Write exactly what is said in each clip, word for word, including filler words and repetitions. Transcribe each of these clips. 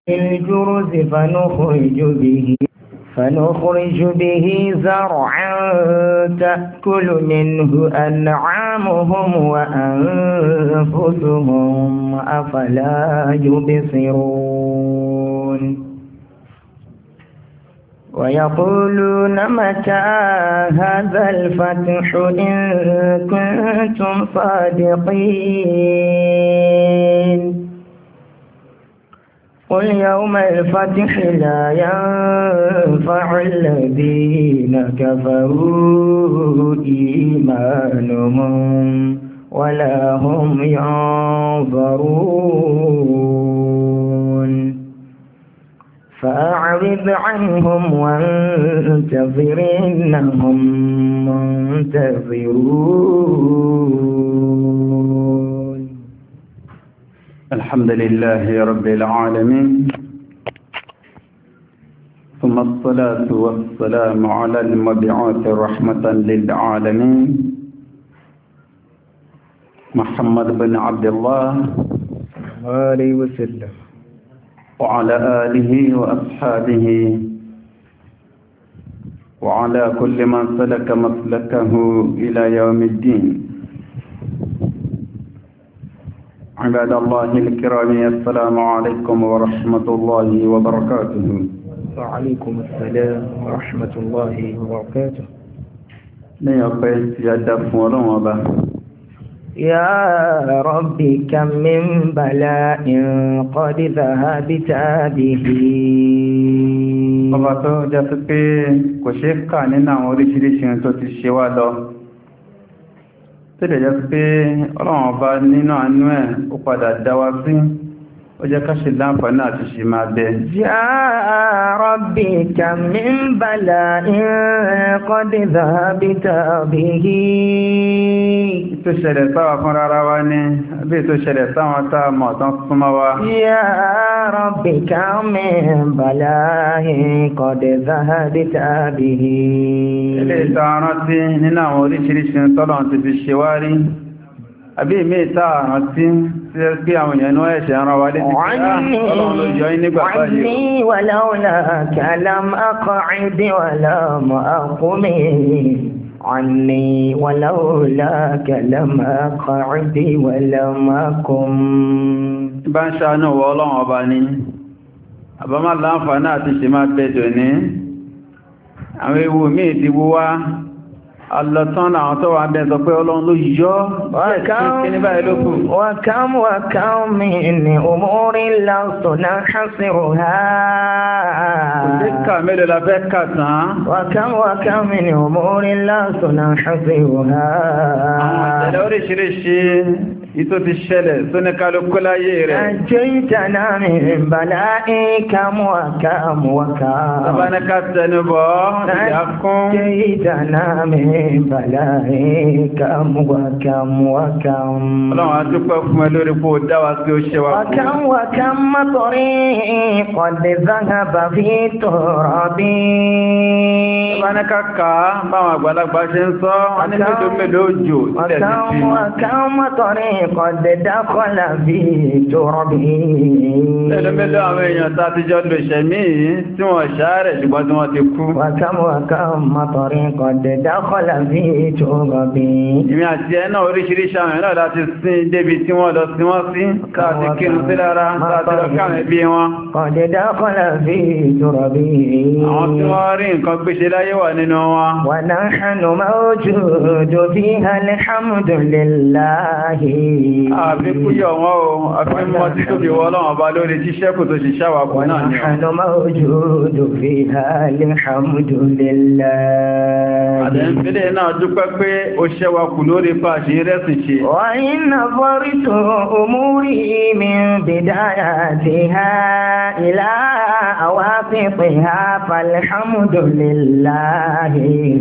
الجرز فنخرج به فنخرج به زرعا تأكل منه أنعامهم وأنفسهم أفلا يبصرون ويقولون متى هذا الفتح إن كنتم صادقين قل يوم الفتح لا ينفع الذين كفروا إيمانهم ولا هم ينظرون فأعرض عنهم وانتظر إنهم منتظرون. الحمد لله رب العالمين، ثم الصلاة والسلام على المبعوث رحمة للعالمين محمد بن عبد الله عليه وسلم وعلى آله وأصحابه وعلى كل من سلك مسلكه إلى يوم الدين. عباد الله الكرام، السلام عليكم ورحمة الله وبركاته. وعليكم السلام ورحمة الله وبركاته. لا يقيس يدف ولوبة. يا ربي كم من بلاء قد ذهبت به. Ọba tó jẹ́ sí pé kò ṣe kà nínú àwọn oríṣiríṣi tó ti ṣe wá lọ. Tó lè jẹ́ sí pé Ọlọ́run ọba nínú àánú ẹ̀ ó padà dá wa sí. Ó jẹ́ ká ṣe láǹfààní àti ṣe máa bẹ. Ya Rabbi kam min bala'in qad dhahabta bihi. Tó ṣẹlẹ̀ sáwà fún rárá wá ní, àbí tó ṣẹlẹ̀ sáwọn táà mọ̀ tán súnmọ́ wá. Ya Rabbi kam min bala'in qad dhahabta bihi. Ilé ìta rántí nínú àwọn oríṣiríṣi tọ́lọ̀ ti fi ṣe wá rí. Àbí ìmé ìta rántí tí ó gbé àwọn èèyàn náà ẹ̀ṣẹ̀ ara wa lé ti pé Ọlọ́run ló yọ nígbà báyìí. Wàní wàláwùlá kàlám aq'idi wàlám aqumi. Wàní wàláwùlá kàlám aq'idi wàlám aqum. Bá ń ṣàánú wọ Ọlọ́run ọba ní. Àbámá láǹfààní àti ṣe máa bẹ̀dọ̀ ní. Àwọn ewu míì ti wó wá. Allọ́tán àwọn tó wà bẹ́ẹ̀ sọ pé Ọlọ́run ló yọ́ wàkám wàkám min umurin lastu nahsiruha. Òṣèkà mélòó la fẹ́ kà tán? Wàkám wàkám min umurin lastu nahsiruha. Àwọn ìṣẹ̀lẹ̀ oríṣiríṣi ìtò ti ṣẹlẹ̀ tó ní kálukú láyé rẹ̀. Najaytana min bala'ikam wàkám wàkám. Tàbáníká tẹnubọ̀ ìyàkún. Najaytana min bala'ikam wàkám wàkám. Ọlọ́run a dúpẹ́ fún ẹ lórí pé ó dá wa sí ó ṣe wa kú. Wàkám wàkám mọ́tọ̀rí qad dhahaba fi turabi. Tàbáníká ká báwọn àgbàlagbà ṣe ń sọ, wọ́n ní mélòó mélòó jò sílẹ̀ títí. Wàkám mọ́tọ̀rí qad dakhala fi turabi. Mélòó mélòó àwọn èèyàn tá ti jọ lò ṣẹ̀mí tí wọ́n ṣàárẹ̀ ṣùgbọ́n tí wọ́n ti kú. Wàkám wàkám mọ́tọ̀rí qad dakhala fi turabi. Ìmí àti ẹ̀ náà oríṣiríṣi àwọn èèyàn náà láti sin débi tí wọ́n lọ sí wọ́n sí, káàtì kírun sí lára, káàtì lọ káàmì ẹbí wọn. Qad dakhala fi turabi. Àwọn tí wọ́n rí nǹkan gbéṣe láyé wà nínú wọn. Wa nahnu mawjudu fiha alhamdulillahi. Àfikú yọ̀ wọ́n o, àfi mọ́ tí tóbi wọ́n lọ́wọ́ bá lórí ṣíṣẹ́kù tó ṣe ṣáwàkù náà ni. Wa nahnu mawjudu fiha alhamdulillahi. Àdẹ̀mfílẹ̀ náà dúpẹ́ pé ó ṣẹ́wàkù lórí fàṣí rẹ́sì ṣe. Wa in nazartu umuri min bidayatiha ila awaqitiha falhamdulillahi.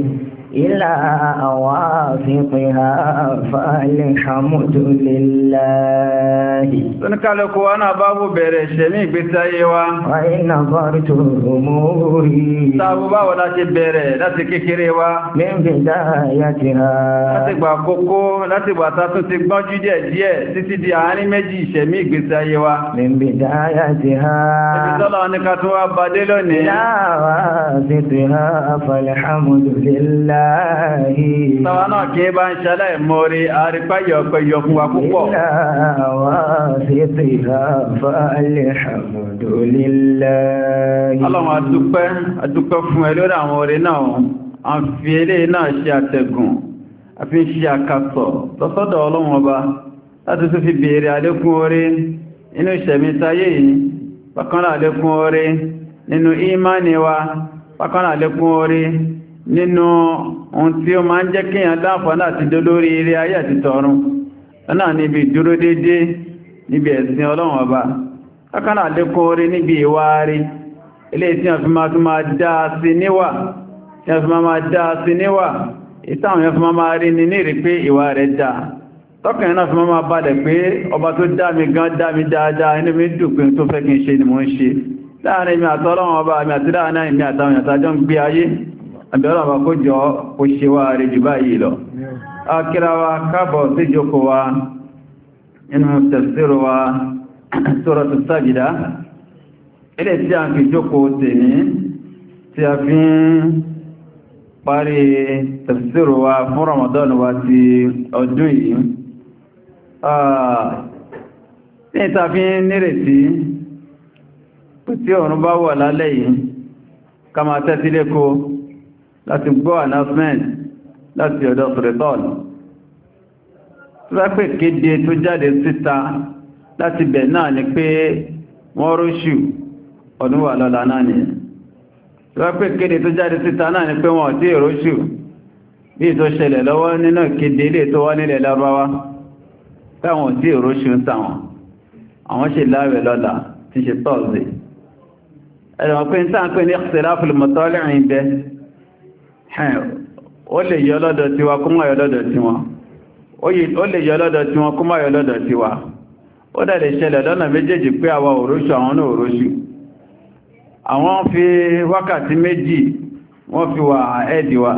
إلى أوافقها فالحمد لله. Oníkálukú wa náà bá wù bẹ̀rẹ̀ ṣẹ̀mí ìgbésí ayé wa. وإن نظرت أموري. Táàbù báwo láti bẹ̀rẹ̀ láti kékeré wa. من بدايتها. Láti gbà kókó, láti gbà tá tún ti gbọ́njú díẹ̀ díẹ̀ títí di àárín méjì ìṣẹ̀mí ìgbésí ayé wa. من بدايتها. Ibi tọ́lọ ní ká tún wá badé lónìí. إلى أوافقها فالحمد لله. Tàwa náà kí bá ń ṣẹlẹ̀ mórí àrípáyọ̀ ọ̀pẹ̀ yọ fún wa púpọ̀. إلى أوافقها فالحمد لله. Ọlọ́run adúpẹ́, adúpẹ́ fún ẹ lórí àwọn orin náà, a ń fi ilé náà ṣe àtẹ̀gùn, a fi ń ṣe àkàsọ̀ lọ́sọ́dọ̀ Ọlọ́run ọba láti tó fi bèèrè àlékún orí inú ìṣẹ̀mí táyé yìí, bákan náà àlékún orí nínú ìmánì wa, bákan náà àlékún orí nínú ohun tí ó máa ń jẹ́ kíyàn láǹfààní àti dolórí ilé ayé àti tọ̀run náà níbi ìdúró dédé níbi ẹ̀sìn Ọlọ́run ọba, bákan náà àlékún orí níbi ìwà rí ilé tí a fi máa tún máa dáa sí níwà tí a fi máa máa dáa sí níwà ìtàwọn yẹn fi máa máa rí ní nírí pé ìwà rẹ̀ dáa tọ́kànlẹ̀ náà fi máa máa balẹ̀ pé ọba tó dá mi gan dá mi dáadáa inú mi dùpin tó fẹ́ kí n ṣe ni mo ń ṣe láàrin mi àtọ́lọ́wọ́n ọba mi àti láàrin mi àtàwọn ìyàtàjọ́ ń gbé ayé àbẹ̀rọ̀ ọba kó jọ kó ṣe wá rí jù báyìí lọ. Akíra wa kábọ̀ sí jókòó wa inú tafsir wa Suratu Sajda ilé tí a fi jókòó tèní tí a fi ń parí tafsir wa fún Ramadan wa ti ọdún yìí. Ní ìta fi ń nírètí tí ọ̀run bá wà lálẹ́ yìí ká máa tẹ́tí lékó láti gbọ́ announcement láti ọ̀dọ̀ Sultan tó bá pè kéde tó jáde síta láti bẹ̀ náà ni pé wọ́n róṣù ọdún wà lọ́la náà ni tó bá pè kéde tó jáde síta náà ni pé wọ́n tí róṣù bí tó ṣẹlẹ̀ lọ́wọ́ nínú kéde ilé tó wá nílẹ̀ Lárúbáwá táwọn tí róṣù ń tàwọn àwọn ṣe láàrẹ̀ lọ́la tí ṣe Thursday ẹ̀rọ pé ń tàn pé ní ikhtilaful matali' bẹ́ ó lè yọ lọ́dọ̀ tiwa kó má yọ lọ́dọ̀ tiwọn ó lè yọ lọ́dọ̀ tiwọn kó má yọ lọ́dọ̀ tiwa ó dẹ̀ lè ṣẹlẹ̀ lọ́nà méjèèjì pé àwa òróṣù àwọn náà òróṣù àwọn fi wákàtí méjì wọ́n fi wà ẹ́ẹ̀dì wa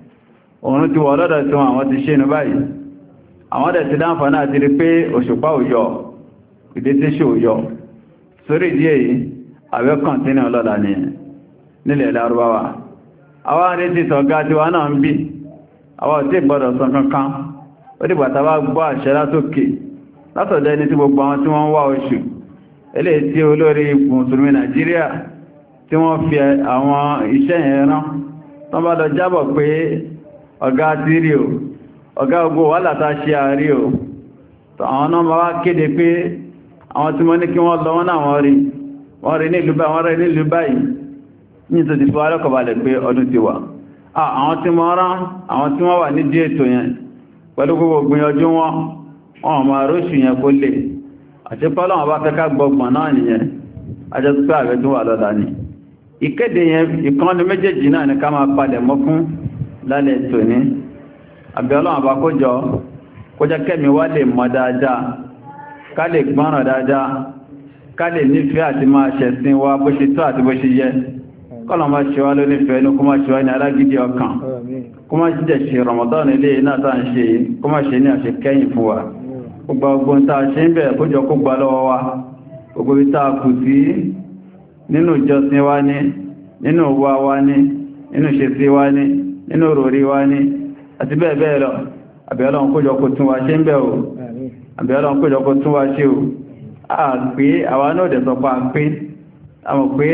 òun ti wọ̀ lọ́dọ̀ tiwọn àwọn ti ṣe ní báyìí àwọn dẹ̀ ti dáǹfà náà ti rí pé òṣùpá òyọ ìdétíṣẹ́ òyọ sórí ìdí èyí àwẹ́ kọ̀ntínú ọlọ́dà ní nílẹ̀ Lárúbáwá àwọn àrẹ́tí sọ̀gá tí wà náà ń bí àwọn tí gbọ́dọ̀ sọ kankan ó dìgbà tàbá gbọ́ àṣẹ látòkè látọ̀dọ̀ ẹni tí gbogbo àwọn tí wọ́n wá oṣù eléyìí tí olórí Mùsùlùmí Nàìjíríà tí wọ́n fi àwọn iṣẹ́ yẹn rán tán bá lọ jábọ̀ pé ọ̀gá ti rí o ọ̀gá ogbó wà látà ṣe àárí o àwọn náà máa wá kéde pé àwọn tí wọ́n ní kí wọ́n lọ wọ́n náà wọ́n rí wọ́n rí nílùú báyìí wọ́n rí nílùú báyìí ní tó ti fi wá lọ́kọ̀balẹ̀ pé ọdún ti wà. Àwọn tí wọ́n rán àwọn tí wọ́n wà ní dí ètò yẹn pẹ̀lú gbogbo gbìyànjú wọn wọn ma róṣù yẹn kó lè àti pọ́lọ́ wọn bá fẹ́ ká gbọgbọ̀n náà nìyẹn ajọ́ tó pé ààrẹ tó wà lọ́la ni. Ìkéde yẹn ìkan ní méjèèjì náà ni ká máa palẹ̀ mọ́ fún lálẹ́ ètò ní àbí Ọlọ́run bá kó jọ kó jẹ́ kẹ́mi wá lè mọ̀ dáadáa ká lè gbọ́ràn dáadáa ká lè nífẹ̀ẹ́ àti máa ṣẹ̀sìn wa bó ṣe tó àti bó ṣe yẹ kọ́lọ̀ máa ṣe wá ló nífẹ̀ẹ́ ní kó máa ṣe wá ní alágídí ọkàn kó máa jíjẹ̀ ṣe Ramadan ilé náà tàà ń ṣe kó máa ṣe ní àṣẹ kẹ́yìn fún wa gbogbo ogun tàà ṣe ń bẹ̀ kójọ kó gbà lọ́wọ́ wa gbogbo bí tàà kù sí nínú ìjọsìn wa ní nínú wa wa ní nínú ṣesí wa ní nínú ròrí wa ní àti bẹ́ẹ̀ bẹ́ẹ̀ lọ àbí Ọlọ́run kójọ kó tún wa ṣe ń bẹ̀ o àbí Ọlọ́run kójọ kó tún wa ṣe o a pé àwa náà dẹ̀ sọ pa pé àmọ̀ pé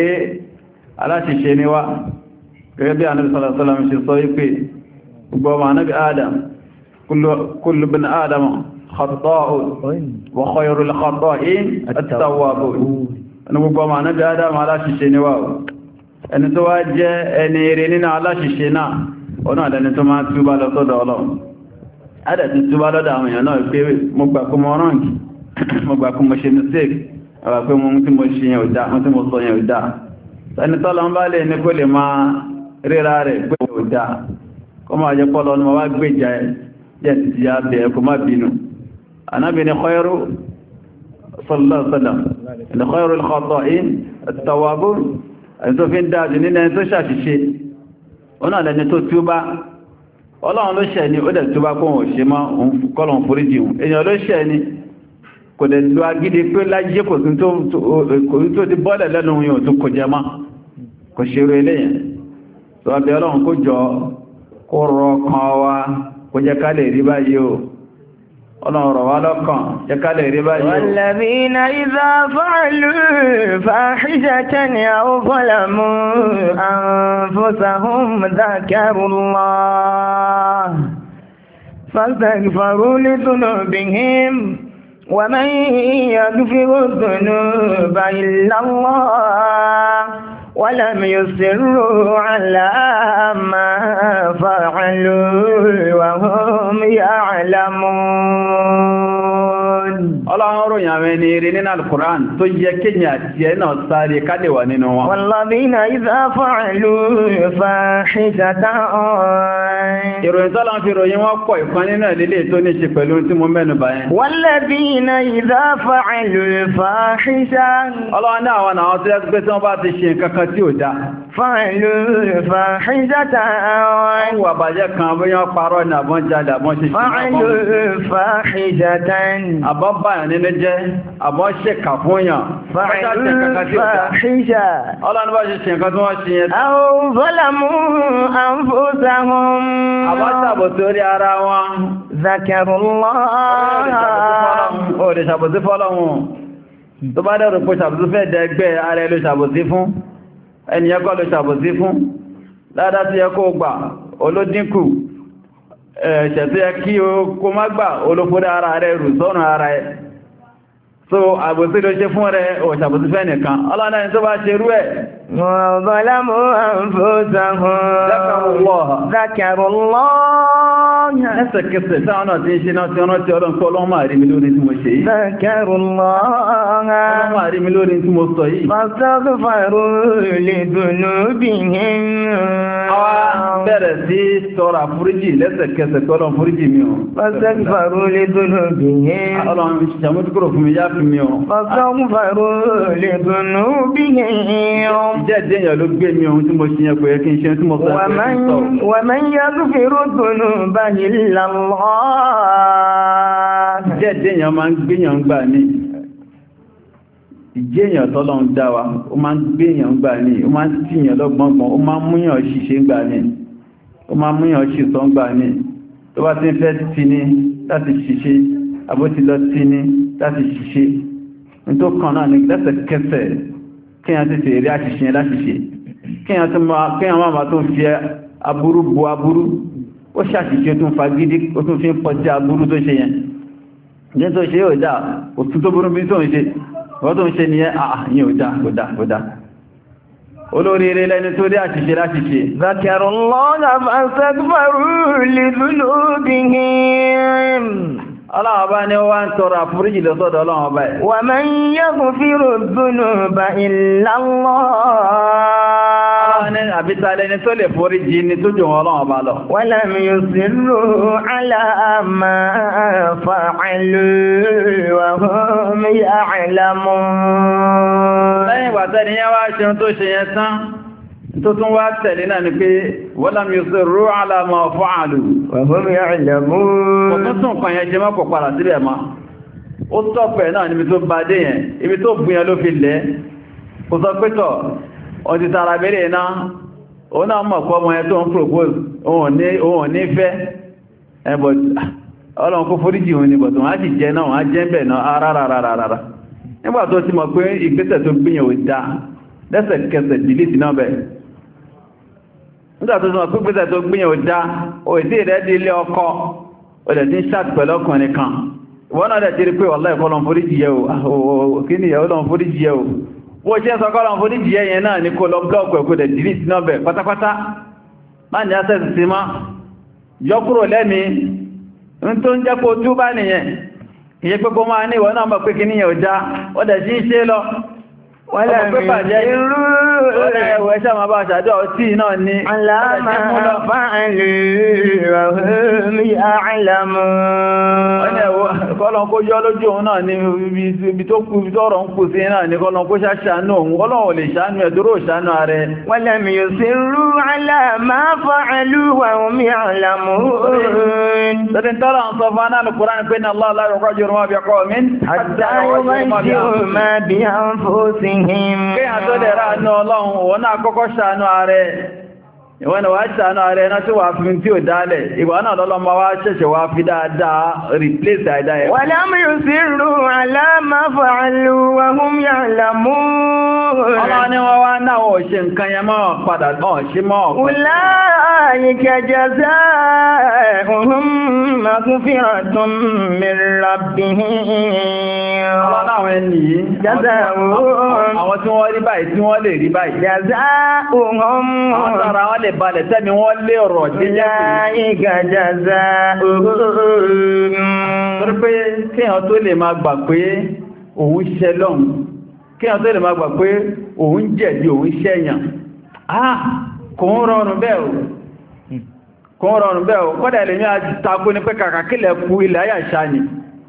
aláṣìṣe ni wá gẹ́gẹ́ bí Ànábì sallallahu alaihi wasallam ṣe sọ wípé gbogbo ọmọ Ànábì Adam kullu ibn Adam khata'un wa khayrul khata'in at-tawwabun ẹni gbogbo ọmọ Ànábì Adam aláṣìṣe ni wá ẹni tó wá jẹ́ ẹni eré nínú aláṣìṣe náà ọ̀nà àdẹni tó máa túbá lọ sọ́dọ̀ Ọlọ́run adẹ̀ ti túbá lọ́dọ̀ àwọn èèyàn náà pé mo gbà kó mọ́ ránkì mo gbà kó mo ṣe mistake àwà pé mo tí mo ṣe yẹn ò dá mo tí mo sọ yẹn ò dá ẹni tọ́lọ ń bá lè ní kó lè máa ríra rẹ̀ pé ò dá kó máa jẹ́ pọ́lọ ní ma wá gbé jà ẹ̀ jẹ́ ti ya bẹ̀ ẹkù má bínú anábi ni khairu sallallahu alaihi wasallam ni khairu al-khata'in at-tawwabun ẹni tó fi ń dájú nínú ẹni tó ṣàṣìṣe ó náà lẹni tó túbá ọlọ́run ló ṣẹ̀ ni ó dẹ̀ túbá kó wọ́n ṣe mọ́ kọ́lọ̀n foríjì èèyàn ló ṣẹ̀ ni kò dẹ̀ lọ agídí pé láyé kò tó ti bọ́lẹ̀ lẹ́nu yóò tó kò jẹ mọ́ kò ṣe rú eléyìn tó abẹ́ ọlọ́run kó jọ kó rọ kan wá kó jẹ́ ká lè rí báyìí o ọlọ́run rọ̀ wá lọ́kàn jẹ́ ká lè rí báyìí o. Walladhina idha fa'alu fahishatan aw zalamu anfusahum dhakarullah fastaghfaru li dhunubihim wa man yaghfiru dhunuba illa Allah ولم يصروا على ما فعلوا وهم يعلمون Ọlọ́run ròyìn àwọn ẹni rí nínú Al-Qur'an tó yẹ kíyàn àti ẹ̀ náà sáré kádẹ̀wà nínú wọn. والذين إذا فعلوا فاحشة. Ìròyìn tọ́lá fi ròyìn wọ́n pọ̀ ìkan nínú ìlélé tó ní ṣe pẹ̀lú tí mo mẹ́nu báyẹn. والذين إذا فعلوا فاحشة. Ọlọ́run ní àwọn àwọn tó yẹ pé tí wọ́n bá ti ṣe nǹkan kan tí ò dá. فعلوا فاحشة. Wọ́n wà bàjẹ́ kan bóyá parọ́ ní àbọ́n jalè àbọ́n ṣe ṣe. فعلوا فاحشة. Àbọ́n báyàn nínú jẹ́, àbọ́n ṣe kà fún yàn. فعلوا فاحشة. Ọlọ́run bá ṣe ṣe nǹkan tí wọ́n ṣe yẹn. أو ظلموا أنفسهم. Àbọ́n tàbò sórí ara wọn. ذكروا الله. Ó lè ṣàbòsí fọ́lọ́hun. Tó bá dẹ̀rù pé ṣàbòsí fẹ́ dẹgbẹ́ ara ẹ ló ṣàbòsí fún. Ẹniyàn kọ́ ló ṣàbòsí fún. Ládá tí ẹ kó gbà, olódínkù. Ẹ̀ṣẹ̀ tí ẹ kí o kó má gbà, olófódá ara rẹ̀ rù sọ́nà ara ẹ. So, àbòsí ló ṣe fún rẹ̀, ò ṣàbòsí fẹ́ nìkan. Ọlọ́nà ẹni tó bá ṣe rú ẹ̀. وظلموا أنفسهم. ذكروا الله. ذكروا الله. Ẹsẹ̀kẹsẹ̀ táwọn náà ti ń ṣe náà tí ọ̀nà tí ọlọ́nkọ́ ọlọ́run máa rí mi lórí tí mo ṣe yìí. ذكروا الله. Ọlọ́run máa rí mi lórí tí mo sọ yìí. فاستغفروا لذنوبهم. Àwa bẹ̀rẹ̀ sí tọrọ àforíjì lẹ́sẹ̀kẹsẹ̀ kọ́lọ́n foríjì mi o. فاستغفروا لذنوبهم. Ọlọ́run ṣàmójúkúrò fún mi yá fi mi o. فاستغفروا لذنوبهم. Ìjẹ́ ìdẹ́yàn ló gbé mi ohun tí mo ṣe yẹn kò yẹ kí n ṣe tí mo sọ ẹ̀kọ́ ومن sọ. ومن يغفر الذنوب إلا الله. Ìjẹ́ ìdẹ́yàn máa ń gbéyàn gbà ní. Ìjẹ́ èyàn tọ́lọ́run dá wa, ó máa ń gbéyàn gbà ní, ó máa ń tíyàn lọ́gbọ̀ngbọ̀n, ó máa ń múyàn ṣìṣe gbà ní, ó máa ń múyàn ṣìṣọ́ gbà ní. Tó bá ti ń fẹ́ tí ní láti ṣìṣe, àbó ti lọ tí ní láti ṣìṣe. Ní tó kàn náà ní lẹ́sẹ̀kẹsẹ̀ kíyàn ti tèrè àṣìṣe láṣìṣe. Kíyàn máa tó fi aburú bo aburú, ó ṣàṣìṣe tó ń fa gidi, ó tún fi ń pọ̀já aburú tó ṣe yẹn. Jẹ́ tó ṣe yóò dá, òtún tó burú bí tó ń ṣe, wọ́n tó ń ṣe nìyẹn, àà yíò dá, kò dá, kò dá. Olórí eré lẹ́ni tó rí àṣìṣe láṣìṣe. Zakarullah fastaghfaru li dhunubihim. Ọlọ́run ọba ni ó wá ń tọrọ àforíjì lọ sọ́dọ̀ Ọlọ́run ọba ẹ̀. Wa man yaghfiru dhunuba illa Allah. Ọlọ́run ní àbítalẹ̀ ni tó lè foríjì ni tó jù wọn Ọlọ́run ọba lọ. Wa lam yusirru ala ma fa'alu wa hum ya'lamun. Lẹ́yìn ìgbà tẹ́ni yẹn wá ṣe tó ṣe yẹn tán, tó tún wá tẹ̀lé náà ni pé walam yusirru ala ma fa'alu wa hum ya'lamun. Kò tún tún kan yẹn jẹ mọ́ kò padà síbẹ̀ mọ́. Ó tọ́pẹ̀ náà níbi tó bá dé yẹn, ibi tó gbìyàn ló fi lẹ́. Kò sọ pé tọ̀, ọ ti tara bẹ̀rẹ̀ náà, òun náà mọ̀ kọ́ ọmọ yẹn tó ń propose, òun ní fẹ́. Ẹbọ̀ Ọlọ́run kó foríjì òun ni, bọ̀ tó wọ́n á sì jẹ náà, wọ́n á jẹ́ bẹ̀ náà, rárárárárá. Nígbà tó ti mọ̀ pé ìgbésẹ̀ tó gbìyàn ò dáa, lẹ́sẹ̀kẹsẹ̀ dìlítì náà bẹ̀. Nígbà tó sọ pípẹ́sẹ̀ tó gbìyàn ò dá, o ìdí rẹ̀ di ilé ọkọ, o dẹ̀ tí ń ṣàtì pẹ̀lú ọkùnrin kan. Ìwọ́n náà dẹ̀ ti rí pé wallahi Ọlọ́run foríjì yẹ o, kí ni Ọlọ́run foríjì yẹ o. Bó ṣe sọ Ọlọ́run foríjì yẹ yẹn náà ní kó lọ blọ́ọ̀kù ẹ̀kọ́ dẹ̀ dìlítì náà bẹ̀ pátápátá. Má ní access sí má, yọ kúrò lẹ́mi, ń tó ń jẹ́ kó túbá nìyẹn. Ìyẹ́ pé kó máa ní ìwọ náà mọ̀ pé kí níyẹn ò dá, ó dẹ̀ sí ń ṣe lọ. wọ́lá mi irú ẹwẹ̀ ṣe máa bá ṣàdọ́ ọtí náà ní aláàmà fa'alu wa hum ya'lamun. wọ́n ni ẹ̀wọ́ kọ́lọ̀ kó yọ́ lójú òun náà ní ibi tó kú ibi tọ́rọ̀ ń kù sí náà ní kọ́lọ̀ kó ṣàṣánú òun kọ́lọ̀ lè ṣánú ẹ̀dúró ṣánú ààrẹ. wọ́lá mi yusirru ala ma fa'alu wa hum ya'lamun. Sọ́dín tọ́lọ̀ ń sọ fún anáàlù Kùránì pé ní Allah la yughayyiru ma bi qawmin hatta yughayyiru ma bi anfusihim. Kéyàn tó lè ránú Ọlọ́run, òun náà kọ́kọ́ ṣàánú ààrẹ. Ìwọ́n ni wá ṣàánú ààrẹ náà tí wà fi tí ò dálẹ̀. Ìgbà náà lọ́lọ́mọ wá ṣẹ̀ṣẹ̀ wá fi dáadáa replace àìdá ẹ̀. wa lam yusirru ala ma fa'alu wa hum ya'lamun. Ọlọ́run ni wọ́n wá náà wọ́n ṣe nǹkan yẹn mọ́ padà náà ṣe mọ́. Ulaika jazaa'uhum maghfiratun min rabbihim. Ọlọ́run àwọn ẹni yìí. Jazaa'uhum. Àwọn tí wọ́n rí báyìí tí wọ́n lè rí báyìí. Jazaa'uhum. Àwọn tààrà wọn lè balẹ̀ tẹ́mi wọ́n lé ọ̀rọ̀ jẹ́jẹ́ pé. Ulaika jazaa'uhum. Torí pé kéèyàn tó lè máa gbà pé òun ṣẹ lọ́hùn, kéèyàn tó lè máa gbà pé òun jẹ̀bi òun ṣẹ̀yàn. Ah! Kò ń rọrùn bẹ́ẹ̀ o. Kò ń rọrùn bẹ́ẹ̀ o. Kọ́dà ilẹ̀ ní àtakú ní pé kàkà kílẹ̀ kú ilẹ̀ ayà ṣá ni.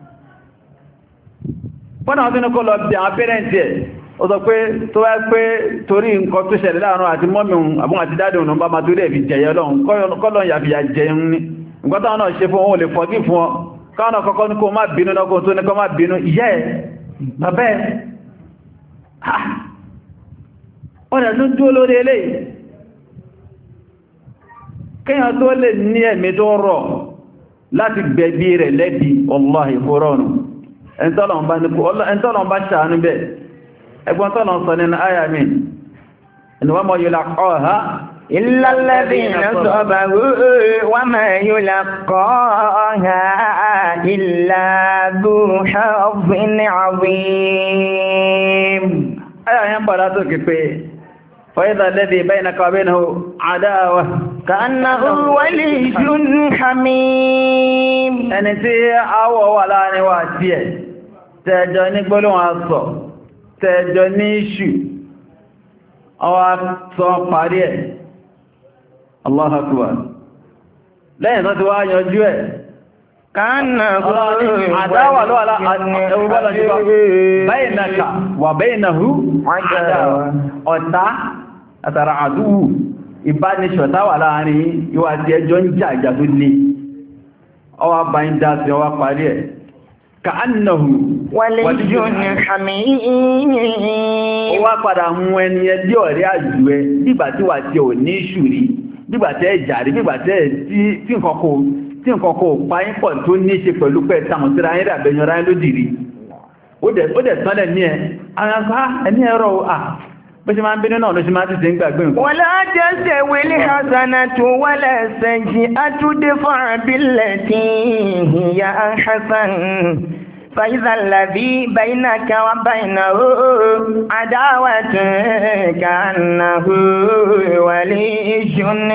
Fọ́nà ọdún ní kó lọ bí àwọn pẹ́rẹ́ntì ẹ̀. Ó sọ pé tó wá pé torí nǹkan tó ṣẹlẹ̀ láàrin àti mọ́mí àbún àti dáadé òun bá máa torí ẹ̀fì jẹyẹ lọ́hun kọ́lọ̀ yàfìyà jẹun ní nǹkan táwọn náà ṣe fún wọn ò lè fọ́gí fún ọ káwọn náà kọ́kọ́ ní kó má bínú náà kó tó ní kó má bínú ìyá ẹ̀ bàbá ẹ̀ wọ́n rẹ̀ tó dúó lórí eléyìí kéèyàn tó lè ní ẹ̀mí tó rọ̀ láti gbẹ̀bí rẹ̀ lẹ́bi wallahi kò rọrùn ẹ̀ntọ́lọ̀ bá ṣàánú bẹ́ẹ̀ ẹgbọ́n tọ́lọ̀ sọ nínú àyà mi inú wọ́n mọ̀ yulaqaha illa alladhina sabaru wa ma yulaqaha illa dhu hazzin 'azim. Àyà yẹn bọ̀ látò kí pé fa idha alladhi baynaka wa baynahu 'adawah ka'annahu waliyyun hamim. Ẹni tí àwọ̀ wà láàrin wa tí ẹ̀ tẹ́jọ ní gbólóhùn asọ̀ tẹ́jọ ní ìṣù ọwá sọ parí ẹ̀ Allahu Akbar lẹ́yìn tó ti wá yanjú ẹ̀ ka'annahu àdáwà ló wà baynaka wa baynahu àdáwà ọ̀tá àtàrà àdúwù ìbánisọ̀tá wà láàrin ìwà tí ẹjọ́ ń jà ìjà tó lé ọwá báyìí dá sí ọwá parí ẹ̀ ka'annahu waliyyun hamim. Ó wá padà mú ẹni ẹdí ọ̀rẹ́ àjù ẹ nígbà tí wà tí ò ní ṣùrí nígbà tí ẹ jàrí nígbà tí ẹ tí nǹkan kò páyín pọ̀ tó ní ṣe pẹ̀lú pẹ̀ tàwọn síra ayé ràbẹ̀yànra ẹ lódìrí ó dẹ̀ tọ́lẹ̀ ní ẹ ẹni ẹ̀rọ à bó ṣe máa ń bínú náà ló ṣe máa ń tìtì ń gbàgbé nǹkan. wala tastawil hasanatu wala sayyi'atu idfa' billati hiya ahsan فإذا الذي بينك وبينه عداوة كأنه ولي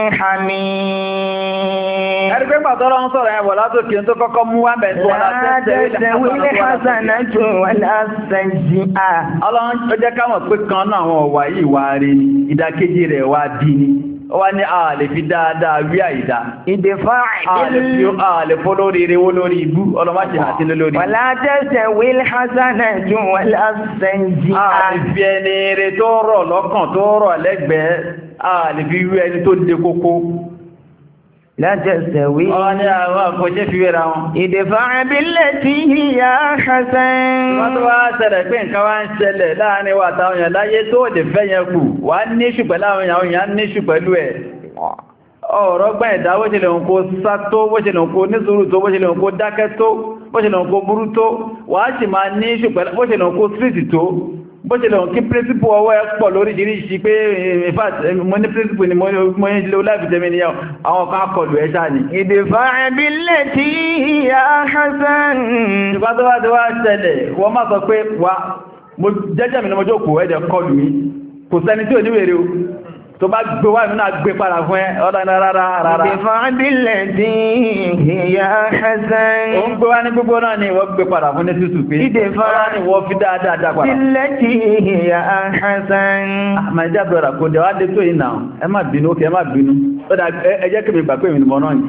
حميم. Ẹgbẹ́ pàtọ́rọ ń sọ̀rọ̀ ẹ̀wọ̀ látò kí n tó kọ́kọ́ mú wá bẹ̀ tó wọ́n tẹ̀wílé hasanatu wala sayyi'a. Ọlọ́run ó jẹ́ káwọn pé kan náà àwọn ọ̀wà yìí wá rí ní ìdákéjì rẹ̀ wá bí ní. Ó wá ní ààlè fi dáadáa wí àìdá. Ìdèfà ààlè fó lórí irewó lórí ibú ọlọ́máṣẹ́ àti lórí. Wala tastawil hasanatu wala sayyi'a. Ààlè fi ẹni rẹ̀ tó rọ̀ lọ́kàn tó rọ̀ lẹ́gbẹ̀ẹ́ ààlè fi wí ẹni tó dé kókó. La tastawil. Ọ ní àwọn àkọ́ṣẹ́ fi wéra wọn. Idfa' billati hiya ahsan. Wọ́n tó wá ṣẹlẹ̀ pé nǹkan wá ń ṣẹlẹ̀ láàrin wa táwọn èèyàn láyé tó lè fẹ́ yẹn kù. Wà ní ṣù pẹ̀lú àwọn èèyàn ní ṣù pẹ̀lú ẹ̀. Ọ̀rọ̀ gbọ́n ẹ̀dá bó ṣe lè ń kó sá tó, bó ṣe lè ń kó nísùúrù tó, bó ṣe lè ń kó dákẹ́ tó, bó ṣe lè ń kó burú tó. Wà á sì máa ní ṣù pẹ̀lú bó ṣe lè ń kó street tó. Bó ṣe lè ń kí príncipù ọwọ́ ẹ pọ̀ lóríṣiríṣi pé in fact mo ní príncipù ni mo ní ilé láìfi jẹ́mi ní àwọn kan akọlù ẹ ṣáà ni. Idfa' billati hiya ahsan. Ìgbà tó wá ti wá ṣẹlẹ̀ wọ́n máa sọ pé wà mo jẹ́jẹ́ mi ní mo jókòó ẹ̀dẹ̀ kọlù mi kò sẹ́ni tí ò ní wèrè o tó bá gbé wá ìmúnà gbé padà fún ẹ ọ̀dánà rárá rárá. Ìdìfà bílẹ̀ tí ìyá Hassan. Ó ń gbé wá ní gbogbo náà ni wọ́n gbé padà fún ní tútù pé. Ìdìfà wọ́n fi dáadáa dá padà. Bílẹ̀ tí ìyá Hassan. Àmàjá bẹ̀rẹ̀ kò dẹ̀ wá dé tó yìí náà. Ẹ má bínú, ẹ má bínú. Ó dà ẹ jẹ́ kí mi gbà pé mi ni mo náà yìí.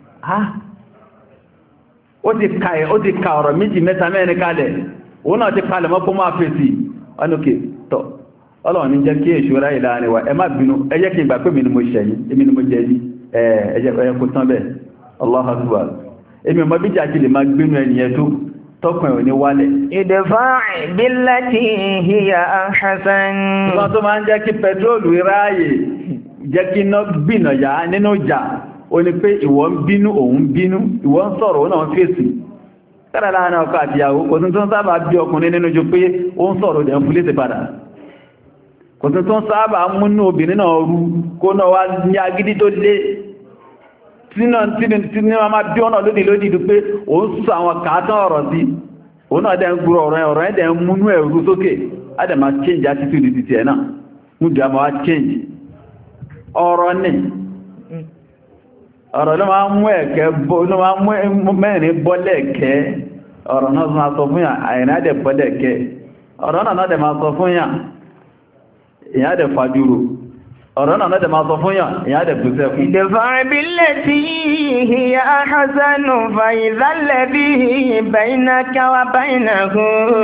Ó ti ka ẹ̀, ó ti ka ọ̀rọ̀ méjì mẹ́ta mẹ́rin kalẹ̀. Òun náà ti kalẹ̀ mọ́ kó máa fèsì. Ọlọ́kè tọ̀. Ọlọ́run ní jẹ́ kí èṣù ráyè láàrin wa. Ẹ má bínú, ẹ jẹ́ kí n gbà pé mi ni mo ṣẹ̀yìn, èmi ni mo jẹ́ yìí. Ẹ jẹ́ kó tán bẹ́ẹ̀. Allahu Akbar. Èmi ọmọ bíjà kí lè máa gbénu ẹnìyẹn tó tọ́kùn ẹ̀ ní wálẹ̀. Ìdẹ̀fà billati hiya ahsan. Wọ́n tó máa ń jẹ́ kí pẹtrólù ráyè jẹ́ kí iná gbìnà yá nínú ìjà. Ó ní pé ìwọ ń bínú, òun bínú, ìwọ ń sọ̀rọ̀, ó náà fèsì. Kára láàrin ọkọ àti ìyàwó, kò tún tó ń sábà bí ọkùnrin nínú ju pé ó ń sọ̀rọ̀ dẹ̀ ń fúlé ti padà. Kò tún tó ń sábà múnú obìnrin náà rú kó náà wá ní agídí tó lé. Tí ní wọ́n máa bí ọ̀nà lónìí lónìí dú pé ó ń sọ àwọn kàátán ọ̀rọ̀ sí. Òun náà dẹ̀ ń gbúrọ̀ ọ̀rọ̀ ọ̀rọ̀ ẹ̀ dẹ̀ ń múnú ẹ̀rú sókè. Á dẹ̀ máa change attitude ti tiẹ̀ náà. Mú dẹ̀ máa change. Ọ̀rọ̀ ni. Ọ̀rọ̀ ló máa mú ẹ̀kẹ́ ló máa mú mẹ́rin bọ́lẹ̀kẹ́. Ọ̀rọ̀ náà máa sọ fún yà, àìrìn àdẹ̀ bọ́lẹ̀kẹ́. Ọ̀rọ̀ náà dẹ̀ máa sọ fún yà, ìyá dẹ̀ fàjúrò. Ọ̀rọ̀ náà dẹ̀ máa sọ fún yà, ìyá dẹ̀ bú sẹ́kù. Ìdẹ̀fà billati hiya ahsanu fa idha alladhi baynaka wa baynahu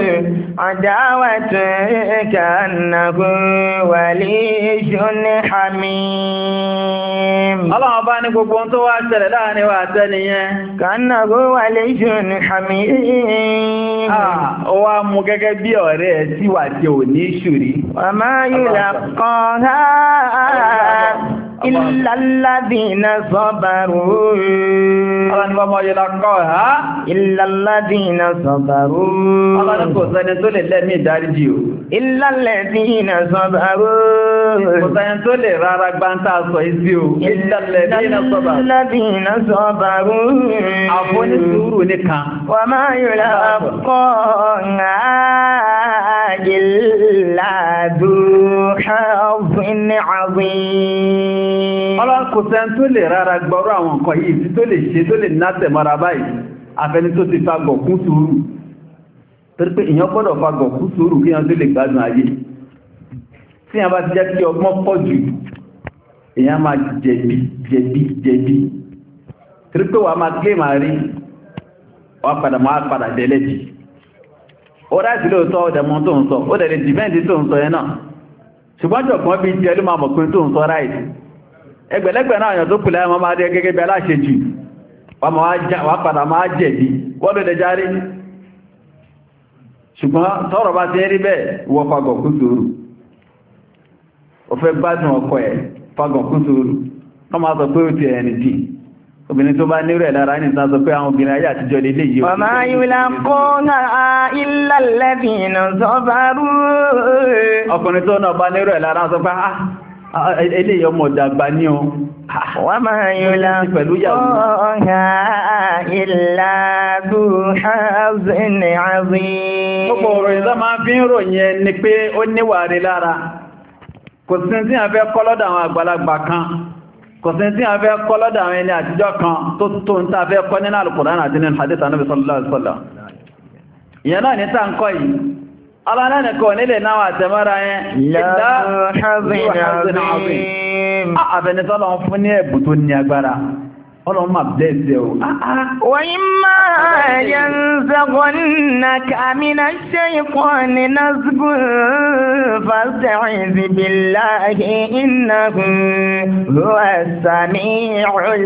adawatun ka'annahu waliyyun hamim. Ọlọ́run bá ní gbogbo ohun tó wá ṣẹlẹ̀ láàrin wa àtẹniyẹn. Ka'annahu waliyyun hamim. Ó wá mú gẹ́gẹ́ bí ọ̀rẹ́ ẹ̀ tí wà tí ò ní ṣùrí. Wa ma yulaqaha إلا الذين صبروا إلا الذين صبروا إلا الذين صبروا إلا الذين صبروا وما يلاقاها إلا ذو حظ عظيم. Ọlọ́run kò sẹ́n tó lè rárá gbọ́rọ̀ àwọn nǹkan yìí tí tó lè ṣe tó lè nátẹ̀ mọ́ra báyìí afẹni tó ti fagọ̀ kún sùúrù. Torí pé èèyàn gbọ́dọ̀ fagọ̀ kún sùúrù kí èèyàn tó lè gbádùn ayé. Tí èèyàn bá ti jẹ́ kí ọgbọ́n pọ̀ jù, èèyàn máa jẹ̀bi jẹ̀bi jẹ̀bi. Torí pé wàá máa gbé màá rí, wàá padà máa padà dẹ́lẹ́jì. Ó ráìsì lóòótọ́ ọ̀dẹ̀ mọ́ tó ń sọ, ó dẹ̀ lè dìbẹ́ǹdì tó ń sọ yẹn náà. Ṣùgbọ́n jọ̀kan bí jẹ́ ló máa mọ̀ pé tó ń sọ ráìsì. Ẹgbẹ̀lẹ́gbẹ̀ náà yàn tó kù láyé máa rí gẹ́gẹ́ bí aláṣẹ jù, wà padà máa jẹ̀bi, wọ́n ló lè járí. Ṣùgbọ́n tọ́rọ̀ bá ti rí bẹ́ẹ̀ wọ fagọ̀ kú sùúrù. Ó fẹ́ gbádùn ọkọ ẹ̀ fagọ̀ kú sùúrù. Wọ́n máa sọ pé ó ti ẹni dì. Obìnrin tó bá nírò ẹ̀ lára ní ìta sọ pé àwọn obìnrin ayé àtijọ́ lè lè yìí. Wa ma yulaqaha illa alladhina sabaru. Ọkùnrin tó náà bá nírò ẹ̀ lára sọ pé eléyìí ọmọ ìdàgbà ní ọ. Wa ma yulaqaha illa dhu hazzin 'azim. Gbogbo ọ̀rọ̀ ìdá máa fi ń ròyìn ẹni pé ó níwà rí lára. Kò sí tí a fẹ́ kọ́ lọ́dọ̀ àwọn àgbàlagbà kan. Kò sí tí a fẹ́ kọ́ lọ́dọ̀ àwọn ẹni àtijọ́ kan tó tó ń tàà fẹ́ kọ́ nínú Al-Qur'an àti nínú hadith Ànábì sallallahu alaihi wasallam. Ìyẹn náà ní tàà ń kọ́ yìí. Alánẹ́kọ̀ nílé náà àtẹmọ́ra yẹn. Ìlà hazin azim. Àbẹnitọ́lọ fún ní ẹ̀bù tó ní agbára. Ọlọ́run máa bẹ́ẹ̀sẹ̀ o. Wa imma yanzaghannaka minash shaytani nazghun fasta'iz billahi innahu huwas sami'ul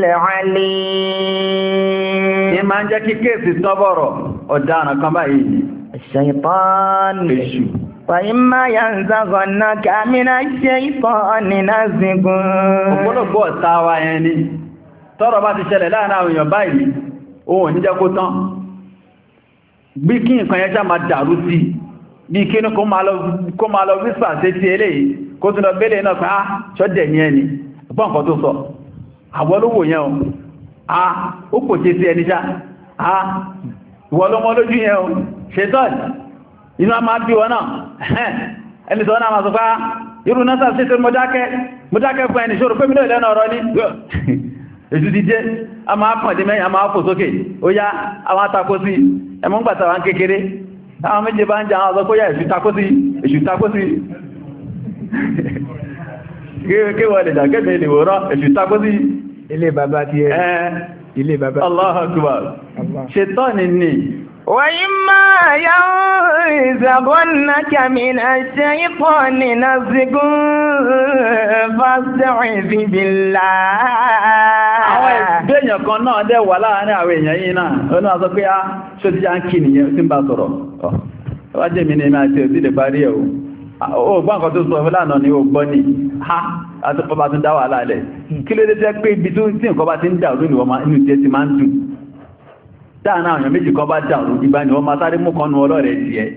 'alim. Ní máa ń jẹ́ kí kéèsì tọ́bọ̀rọ̀ ọ̀daràn kan báyìí. الشيطان وإما ينزغنك من الشيطان نزغ. Ọ̀pọ̀lọpọ̀ ọ̀tá wa yẹn ni tọ́rọ̀ bá ti ṣẹlẹ̀ láàrin àwọn èèyàn báyìí ohun ní jẹ́ kó tán bí kí nǹkan yẹn já máa dàrú sí bí kí ní kó máa lọ wípà sí ti eléyìí kó tún lọ bẹ́lẹ̀ náà pé á ṣọ́dẹ̀ ní ẹni gbọ́n nǹkan tó sọ àwọlówò yẹn o a ó kò ṣe sí ẹni já a ìwọlọ́mọ lójú yẹn o ṣetán inú a máa bí wọn náà ẹni sọ náà máa sọ pá irú náà sáà sí tó mọ́dákẹ́ mọ́dákẹ́ fún ẹni ṣòro pé mílò ìlẹ́nà ọ̀rọ̀ ní èṣù ti jẹ́ a máa pọ̀dé mẹ́yìn a máa fò sókè ó yá àwọn atakó sí ẹmọ́ ń gbàtà wọn kékeré àwọn méje bá ń jẹ àwọn ọ̀sọ́kóyà èṣù takó sí èṣù takó sí kéwọ́ lè dàgẹ́gẹ́ ilé wòrán èṣù takó sí ilé bàbá ti ẹ̀ ilé bàbá Allahu Akbar ṣetán ni وَإِمَّا يَنزَغَنَّكَ مِنَ الشَّيْطَانِ نَزْغٌ فَاسْتَعِذْ بِاللَّهِ. Àwọn ìgbéyàn kan náà dẹ̀ wà láàárín àwọn èèyàn yìí náà, ó náà sọ pé á ṣó ti já ń kí nìyẹn tí ń bá sọ̀rọ̀. Wá jẹ́ mi ní ẹ̀mí àti òsì lè parí ẹ̀ o. Ó gbọ́ nǹkan tó sọ fúlànà ni ó gbọ́ ní, ha, àti ọba tún dá wà láàlẹ̀. Kí ló dé jẹ́ pé ibi tí nǹkan bá ti ń dà lónìí wọ́n inú jẹ́ ti máa ń dùn. Dáàna àwọn méjì kan bá dà ìgbà ni wọ́n máa sáré mú kan nù ọlọ́rẹ̀ ti ẹ.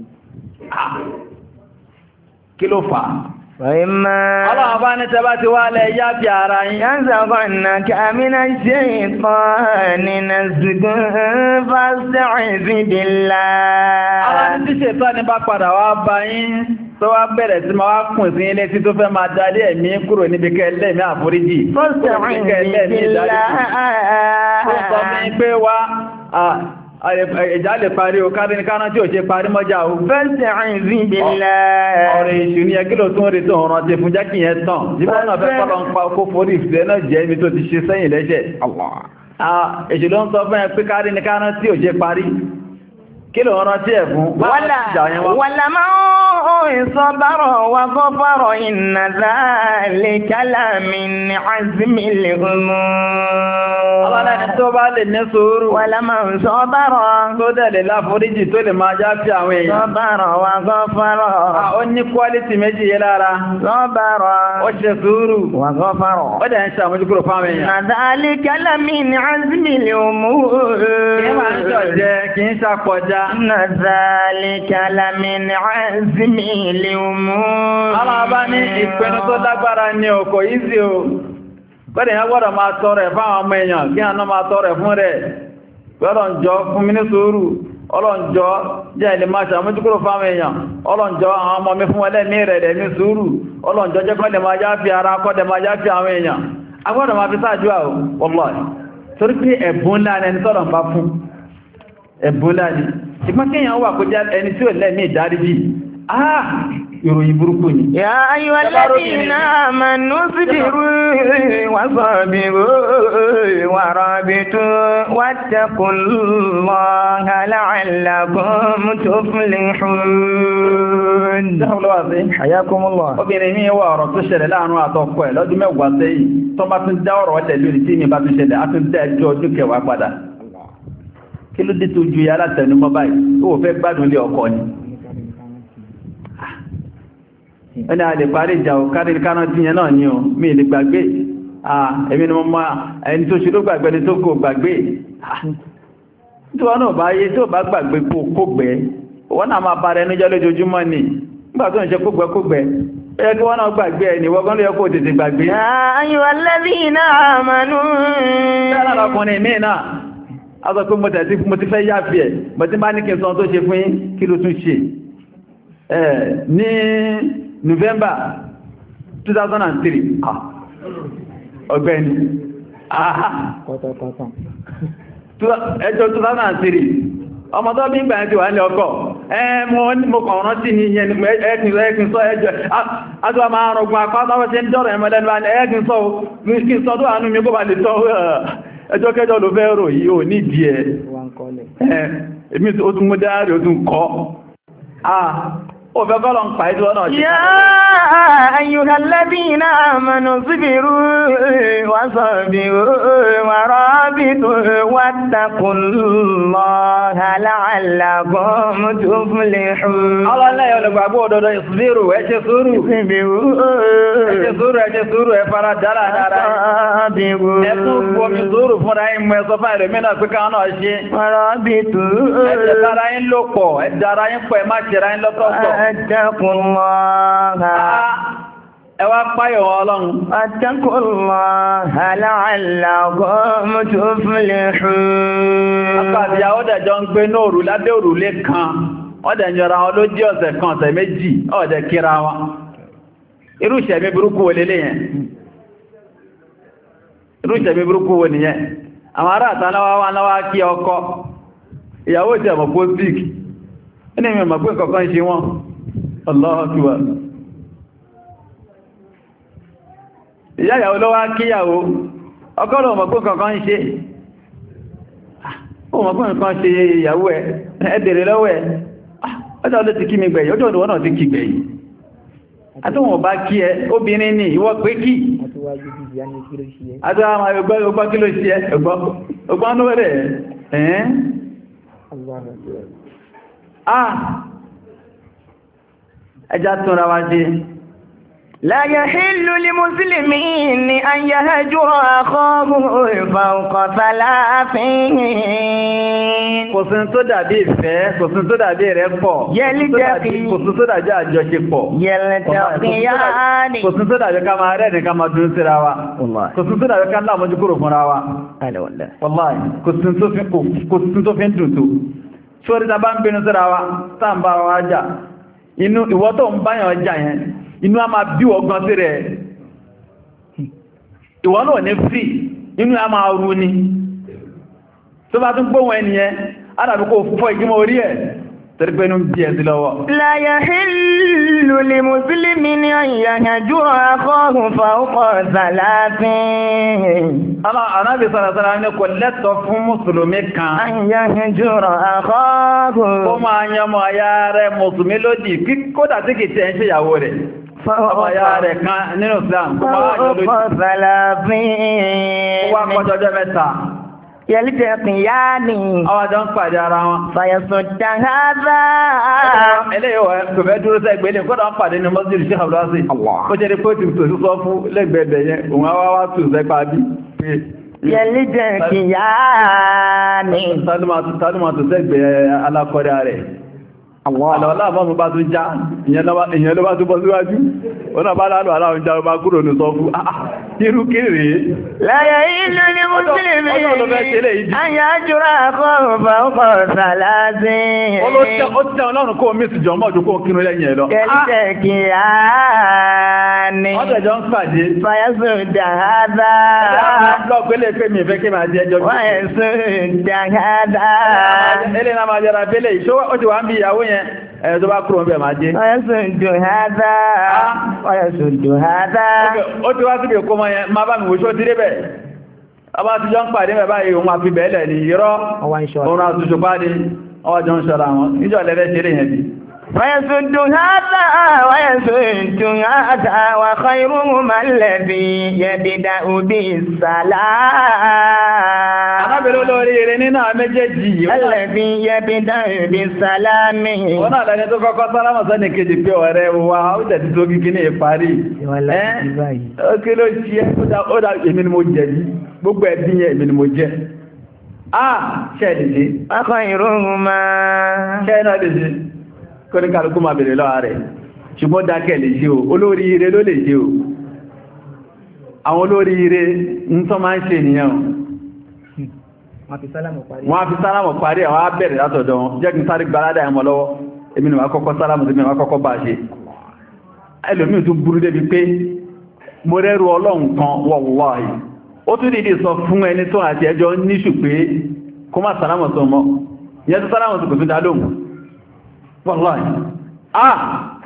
Kí ló fà á? Ọlọ́run bá ní tẹbá ti wá lẹ yá fi ara yín. يَنزَغَنَّكَ مِنَ الشَّيْطَانِ نَزْغٌ فَاسْتَعِذْ بِاللَّهِ. Àwọn tí ṣètọ́ ní bá padà wá bá yín tó wá bẹ̀rẹ̀ sí máa kùn sí ilé tí tó fẹ́ máa darí ẹ̀mí kúrò níbi kẹ́lẹ́mí àforíjì. فَاسْتَعِذْ بِاللَّهِ. Ó sọ fún pé wá ìjà lè parí o kárí ní káná tí ò ṣe parí mọ́já o. فَاسْتَعِذْ بِاللَّهِ. Ọ̀rọ̀ ìṣù ní ẹgbẹ́ lò tó ń rí tó ọ̀rọ̀ ti fún jákì yẹn tán. Jíbọ́n náà fẹ́ kọ́lọ̀ ń pa kó forí ìfẹ́ náà jẹ́ ibi tó ti ṣe sẹ́yìn lẹ́ṣẹ̀. Èṣù ló ń sọ fún ẹ pé kárí ní káná tí ò ṣe parí. Kí ló rán tí ẹ̀ fún? وَلَمَنْ صَبَرَ وَغَفَرَ إِنَّ ذَلِكَ لَمِنْ عَزْمِ الْأُمُورِ. Ọlọ́lẹ́ni tó bá lè ní sùúrù. وَلَمَنْ صَبَرَ. Tó dẹ̀ lè láforíjì tó lè máa já sí àwọn èèyàn. صَبَرَ وَغَفَرَ. Ó ní kwálítì méjì yé lára. صَبَرَ. Ó ṣe sùúrù. وَغَفَرَ. Ó dẹ̀ ń ṣàmójúkúrò fáwọn èèyàn. إِنَّ ذَلِكَ لَمِنْ عَزْمِ الْأُمُورِ. Kì í máa ń ṣọ̀jẹ́, kì í ṣàpọ̀já. إِنَّ ذَلِكَ لَمِنْ عَزْمِ الْأُمُورِ. Aláàbá ní ìpinnu tó lágbára ní ọkọ̀ ìsì o. Kọ́dẹ̀ yẹn gbọ́dọ̀ máa tọrẹ fáwọn ọmọ èèyàn kí àná máa tọrẹ fún rẹ̀. Ọlọ́njọ́ fún mi ní sùúrù. Ọlọ́njọ́ jẹ́ ilé máa ṣàmójúkúrò fáwọn èèyàn. Ọlọ́njọ́ àwọn ọmọ mi fún ẹlẹ́mí rẹ̀ rẹ̀ ní sùúrù. Ọlọ́njọ́ jẹ́ kọ́dẹ̀ máa já fi ara kọ́dẹ̀ máa já fi àwọn èèyàn. A gbọ́dọ̀ máa fi sáájú àwọ̀ wallahi. Torí pé ẹ̀bùn ńlá ni ẹni tọ́lọ̀ ń bá fún. Ẹ̀bùn ńlá ni. Ìpín kéèyàn wà kó já ẹni tí ò lẹ́mí ìdáríjì. Ah! Ìròyìn burúkú ni. Ya ayyuhal ladhina amanu isbiru wa sabiru wa rabitu wattaqullaha la'allakum tuflihun. Hayakumullah. Obìnrin mi wà ọ̀rọ̀ tó ṣẹlẹ̀ láàrin àtọkọ ẹ̀ lọ́dún mẹ́wàá sẹ́yìn tó bá tún dá ọ̀rọ̀ ọ̀tẹ̀ lórí tí mi bá tún ṣẹlẹ̀ á tún dá ẹjọ́ ọdún kẹwàá padà. Kí ló dé tó ju yàrá tẹnumọ́ báyìí? Ó fẹ́ gbádùn ilé ọkọ ni. Ẹni a lè parí ìjà ò kárí kánà tí yẹn náà ní o, mi lè gbàgbé. Ẹ̀mí ni mo máa ẹni tó ṣe ló gbàgbé ní tó kò gbàgbé. Tí wọ́n náà bá yé tó bá gbàgbé kó kógbẹ́, wọ́n náà máa bára ẹnu jẹ́ lójoojúmọ́ ni. Nígbà tó ń ṣe kógbẹ́ kógbẹ́, ó yẹ kí wọ́n náà gbàgbé ẹni wọ́gán ló yẹ kó tètè gbàgbé. Ayyuhal ladhina amanu. Ṣé ọkùnrin mi náà? A sọ pé mo ti fẹ́ yáfi ẹ̀, mo ti bá ní kí n sọ tó ṣe fún yín, kí ló tún ṣe? Ní November two thousand three, ọgbẹ́ni, ẹjọ́ two thousand three, ọmọ tó bí ń gbàyànjú wà ní ọkọ̀, mo kàn rántí ní ìyẹn ẹkùn sọ ẹjọ́, àti wà máa rọgbọ́n àpátáwọ́ ṣe ń dọ́rọ̀ ẹmọlẹ́nu ẹkùn sọ, kí sọ tó àánú mi kó bà lè tọ́ ẹjọ́ kẹjọ́ ló fẹ́ rò yìí ò nídìí ẹ̀, èmi ó tún mú dáàrí ó tún kọ́. Òfẹ́ kọ́lọ̀ ń pàí tí wọ́n náà ṣe. Yá ayyuhal ladhina amanu isbiru wa sabiru wa rabitu wattaqullaha la'allakum tuflihun. Ọlọ́lẹ́ olùgbàgbọ́ òdodo isbiru ẹ ṣe sùúrù. Isbiru ẹ ṣe sùúrù ẹ ṣe sùúrù ẹ fara dára dára. Ẹ tún bomi sùúrù fúnra yín mú ẹsọ fáìlì mìíràn pé káwọn náà ṣe. Wa rabitu. Ẹ jẹ́ dára yín lò pọ̀, ẹ dára yín pọ̀, ẹ má ṣe ra yín lọ́tọ̀ọ̀tọ̀. Attaqullaha. Ẹ wá páyọ̀ Ọlọ́run. Attaqullaha la'allakum tuflihun. Àkàtì ìyàwó dẹ̀jọ ń gbé ní òrù lábẹ́ òrùlé kan. Wọ́n dẹ̀ yọra wọn ló jí ọ̀sẹ̀ kan ọ̀sẹ̀ méjì, ọ̀dẹ̀ kíra wọn. irú ìṣẹ̀mí burúkú wo lélẹ̀ yẹn irú ìṣẹ̀mí burúkú wo nìyẹn àwọn ará àtàláwà wá náwà kí ọkọ ìyàwó ìṣẹ̀ mọ̀ pó sick ẹni mi mọ̀ pé kọ̀kan ṣe wọ́n Allahu Akbar ìyá ìyàwó ló wá kíyàwó ọkọ ló mọ̀ pé kọ̀kan ṣe ó mọ̀ pé nǹkan ṣe ìyàwó ẹ̀ ẹ̀dẹ̀rẹ̀ lọ́wọ́ ẹ̀ ọjọ́ ló ti kí mi gbẹ̀yìn ọjọ́ ìdíwọ́n náà ti kí gbẹ̀yìn àtúnwọ̀n bá kí ẹ obìnrin ní ìwọ pé kí àtúnwọ̀n àwọn ọgbọ́n kí ló ṣe ẹ ọgbọ́n ló rẹ̀ ẹ̀ẹ́n ah ẹjá túnra wá dé لا يحل لمسلمين أن يهجر أخاه فوق ثلاث kò sí tó dàbí ìfẹ́ kò sí tó dàbí ìrẹ́pọ̀ kò sí tó dàbí àjọṣepọ̀ kò sí tó dàbí ká máa rẹ́ni ká máa dúró síra wa kò sí tó dàbí ká láàmójú kúrò fúnra wa kò sí tó fi ń dùn tó sórí ta bá ń bínú síra wa tá ń bá wa jà inú ìwọ tó ń báyàn jà yẹn inú a máa bí ọgbọ́n sí rẹ̀ ìwọ náà ní fí inú a máa rú ní tó bá tún gbóhùn ẹniyẹn adàbí kò fúfọ́ ìgbìmọ̀ orí ẹ̀ torí pé inú bí ẹ̀ sí lọ́wọ́. La yahillu li muslimin an yahjura akhahu fawqa thalathin. Ànábì sàrásàrá ní kò lẹ́tọ̀ fún mùsùlùmí kan an yahjura akhahu ó máa yánmọ̀ ayá rẹ̀ mùsùlùmí lódì kódà tí kìí tẹ́ ń ṣe ìyàwó rẹ̀ ọmọ ayá rẹ̀ kan nínú Islam kó máa yọ lódì wá kọjọjọ́ mẹ́ta yẹlítẹ̀kìyáni àwọn àjọ ń pàdé ara wọn fàyẹ̀sùn dáhàdá eléyìí kò fẹ́ dúró sẹ́gbẹ̀ẹ́ ní kọ́dọ̀ ń pàdé ní mọ́sílì sí àbúrásí ó jẹ́ pé ó ti tò sí sọ fún lẹ́gbẹ̀ẹ́ yẹn òun á wá tò sẹ́pà bí yẹlítẹ̀kìyáni tálùmọ̀ tó sẹ́gbẹ̀ẹ́ alákọ̀ọ́rẹ́ rẹ̀ àlọ́lá àmọ́ bá tún já ìyẹn ló bá tún bọ́ síwájú ó náà bá lálọ́ aláwọn já ọba kúrò ní sọ fún irú kéré láyé ìlú ní mùsùlùmí ayájúra kọ́ọ̀fà ọkọ̀ sàlásí ó tẹ́ ọlọ́run kó mí sí jọmọ́ ojú kó kínú lẹ́yìn ẹ̀ lọ kẹ́lítẹ̀ kí á ní ọjọ́ ń pàdé fàyẹ́sùn dáadáa lọ́gbẹ́lẹ̀ pé mi fẹ́ kí máa jẹ́ ẹjọ́ fàyẹ́sùn dáadáa ẹlẹ́ náà máa jẹ́ra bẹ́lẹ̀ ìṣó ó ti wá ń bí ìyàwó yẹn ẹ̀ tó bá kúrò ń bẹ̀ máa jẹ́ fàyẹ́sùn dáadáa fàyẹ́sùn dáadáa ó ti wá síbi òkú mọ́ yẹn máa bá mi wòṣó ti débẹ̀ ọba ti jọ ń pàdé mẹ́ báyìí òun àfi bẹ̀ẹ́lẹ̀ ní irọ́ òun àtúnṣe bá ní ọjọ́ ń ṣọ́ra wọn níjọ́ lẹ́fẹ́ ṣeré yẹn bí ويسد هذا ويسد هذا وخيرهما الذي يبدأ بالسلام anábẹ̀rẹ̀ olórí rẹ̀ nínú àmẹ́jẹ́jì الذي يبدأ بالسلام wọ́n náà lẹ́ni tó kọ́kọ́ sálámà sọ́nì kejì pé ọ̀rẹ́ wa ó jẹ́ ti tó kíkí ní ìparí ẹ́ kí ló ṣe ó dá èmi ni mo jẹ̀bi gbogbo ẹbí yẹn èmi ni mo jẹ́ ah ṣẹ́ẹ̀dì وخيرهما ṣẹ́ẹ̀ lè ṣe kó ní kàrùkú máa bèèrè lọ́wọ́ rẹ̀ ṣùgbọ́n dákẹ́ lè ṣe o olórí ire ló lè ṣe o àwọn olórí ire ń tọ́ máa ń ṣe ènìyàn wọ́n fi sálámù parí àwọn abẹ́rẹ̀ látọ̀dọ̀ wọn jẹ́ kí n sáré gbaládà ẹmọ lọ́wọ́ èmi ni wà kọ́kọ́ sálámù sí mi wà kọ́kọ́ bá ṣe ẹlòmíì tún burú débi pé mo rẹ́rù ọlọ́run kan wallahi ó tún dìde sọ fún ẹni tó àti ẹjọ́ níṣù pé kó má sálámù sọ mọ́ ìyẹn tó sálámù sí kò tún dá lóhùn wallahi ah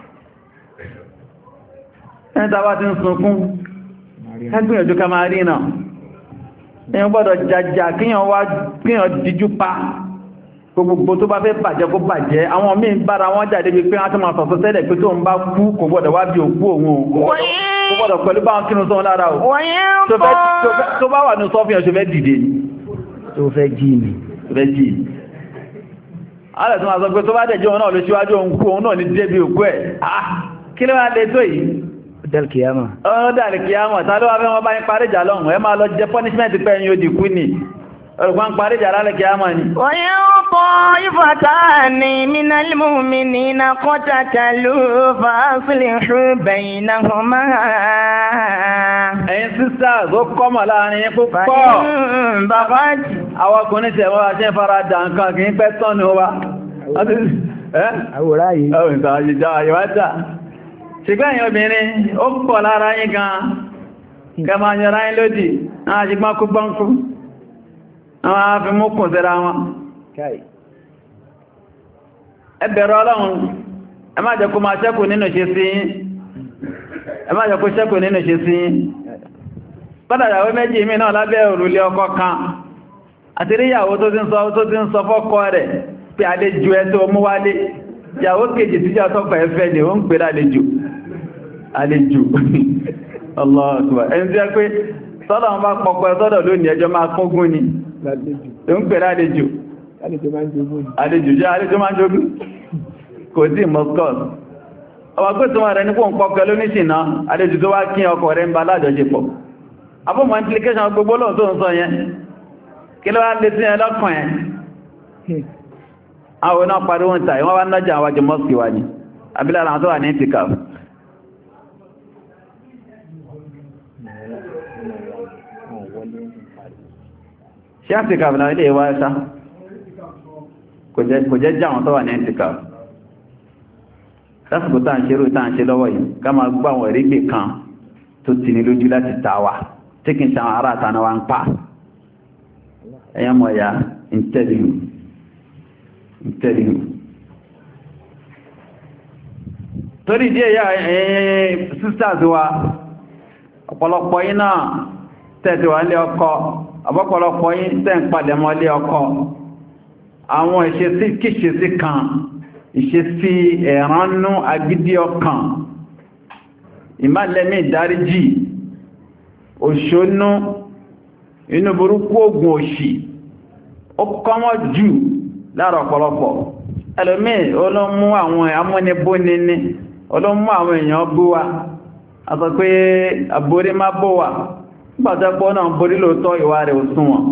ẹni tàbá ti ń sunkún ẹgbìyànjú ká máa rí náà èyàn gbọ́dọ̀ jàjà kíyàn wá kíyàn díjú pa gbogbo tó bá fẹ́ bàjẹ́ kó bàjẹ́ àwọn míì bára wọn jáde bí pé wọ́n tó máa sọ̀tọ̀ tẹ́lẹ̀ pé tó ń bá kú kò gbọ́dọ̀ wá bí òkú òun kò gbọ́dọ̀ pẹ̀lú bá wọn kínú sọ́wọ́n lára o tó bá wà ní sọ́fíyàn ṣe fẹ́ dìde tó fẹ́ jí mi tó fẹ́ jí alẹ́ tó máa sọ pé tó bá dẹ̀jọ́ náà ló ṣíwájú òun kú òun náà ní débi òkú ẹ̀ kí ló wá lè tó yìí dẹ́lkìyàmà ọ̀rọ̀ dẹ́lkìyàmà tàbí wá fẹ́ wọ́n bá ń parí jà lọ́hùn ẹ máa lọ jẹ punishment pẹ́ yóò di kú ní ọ̀rọ̀gbọ́n parí jà lálẹ́kìyàmà ni طائفتان من المؤمنين قتتلوا فأصلحوا بينهما ẹ̀yin sisters ó kọ́mọ̀ láàrin púpọ̀ بغت àwọn ọkùnrin tẹ̀ wọ́n ṣe fara dà nǹkan kìí pẹ́ tán ní wa àwòrán yìí ọ̀rìn tàà yìí já àyíwájá ṣùgbọ́n ẹ̀yin obìnrin ó pọ̀ lára yín gan kẹma yọra yín lódì náà ṣe gbọ́nkú gbọ́nkú àwọn afimúkùn síra wọn ẹ bẹ̀rù Ọlọ́run ẹ má jẹ́ kó máa ṣẹ́kù nínú ṣe sí yín ẹ má jẹ́ kó ṣẹ́kù nínú ṣe sí yín pátàyàwó méjì mi náà lábẹ́ òrùlé ọkọ kan àti ríyàwó tó ti ń sọ tó ti ń sọ fọ́kọ rẹ̀ pé àlejò ẹ tó mú wálé ìyàwó kejì tí jà tọ́kọ̀ ẹfẹ́ ni ó ń pè lálejò àlejò Allah akbar ẹni tí a pé sọ́dọ̀ wọn bá pọ̀pọ̀ sọ́dọ̀ lónìí ẹjọ́ máa kógún ni ó ń pè lálejò àlejò jẹ́ àlejò máa ń jogún kò sí moscos ọwà pé tí wọ́n rẹ̀ ní kó ń pọ̀pọ̀ lóníṣìná àlejò tó wá kí ọkọ rẹ̀ ń bá lájọṣepọ̀ abúmọ̀ implication gbogbo lóòrùn tó ń sọ yẹn kí ló wá lè sí ẹ lọ́kàn ẹ̀ àwọn náà parí wọn tàí wọ́n wá nájà àwájọ mọ́sí wá ní abílára àwọn tó wà ní ìtìkàf ṣe ìtìkàf náà ilé ìwá ẹ̀ṣá kò jẹ́ já àwọn tó wà ní ìtìkàf lásìkò tàà ń ṣe rú tàà ń ṣe lọ́wọ́ yìí ká máa gbọ́ àwọn ìrígbè kan tó ti ní lójú láti tàwà tí kì í ṣàwọn ará àtànà wa ń pa ẹ̀yàn mọ̀ ya ìtẹ́lìhù ìtẹ́lìhù torí díẹ̀ yá ẹ̀yìn sisters wa ọ̀pọ̀lọpọ̀ yín náà tẹ́ẹ̀tì wà lé ọkọ ọ̀pọ̀lọpọ̀ yín tẹ́ ń padẹ̀ mọ́ lé ọkọ àwọn ìṣesí kíṣesí kan ìṣesí ẹ̀ránú agídí ọkàn ìmálẹ́mí ìdáríjì òṣónú inú burúkú ogun òṣì ó kọ́mọ́ jù lára ọ̀pọ̀lọpọ̀ ẹlòmí olómú àwọn amúnibóni ní olómú àwọn èèyàn bú wa a sọ pé àborí má bó wa nígbàtẹ́pọ̀ náà borí lóòótọ́ ìwà rẹ̀ òsùn wọn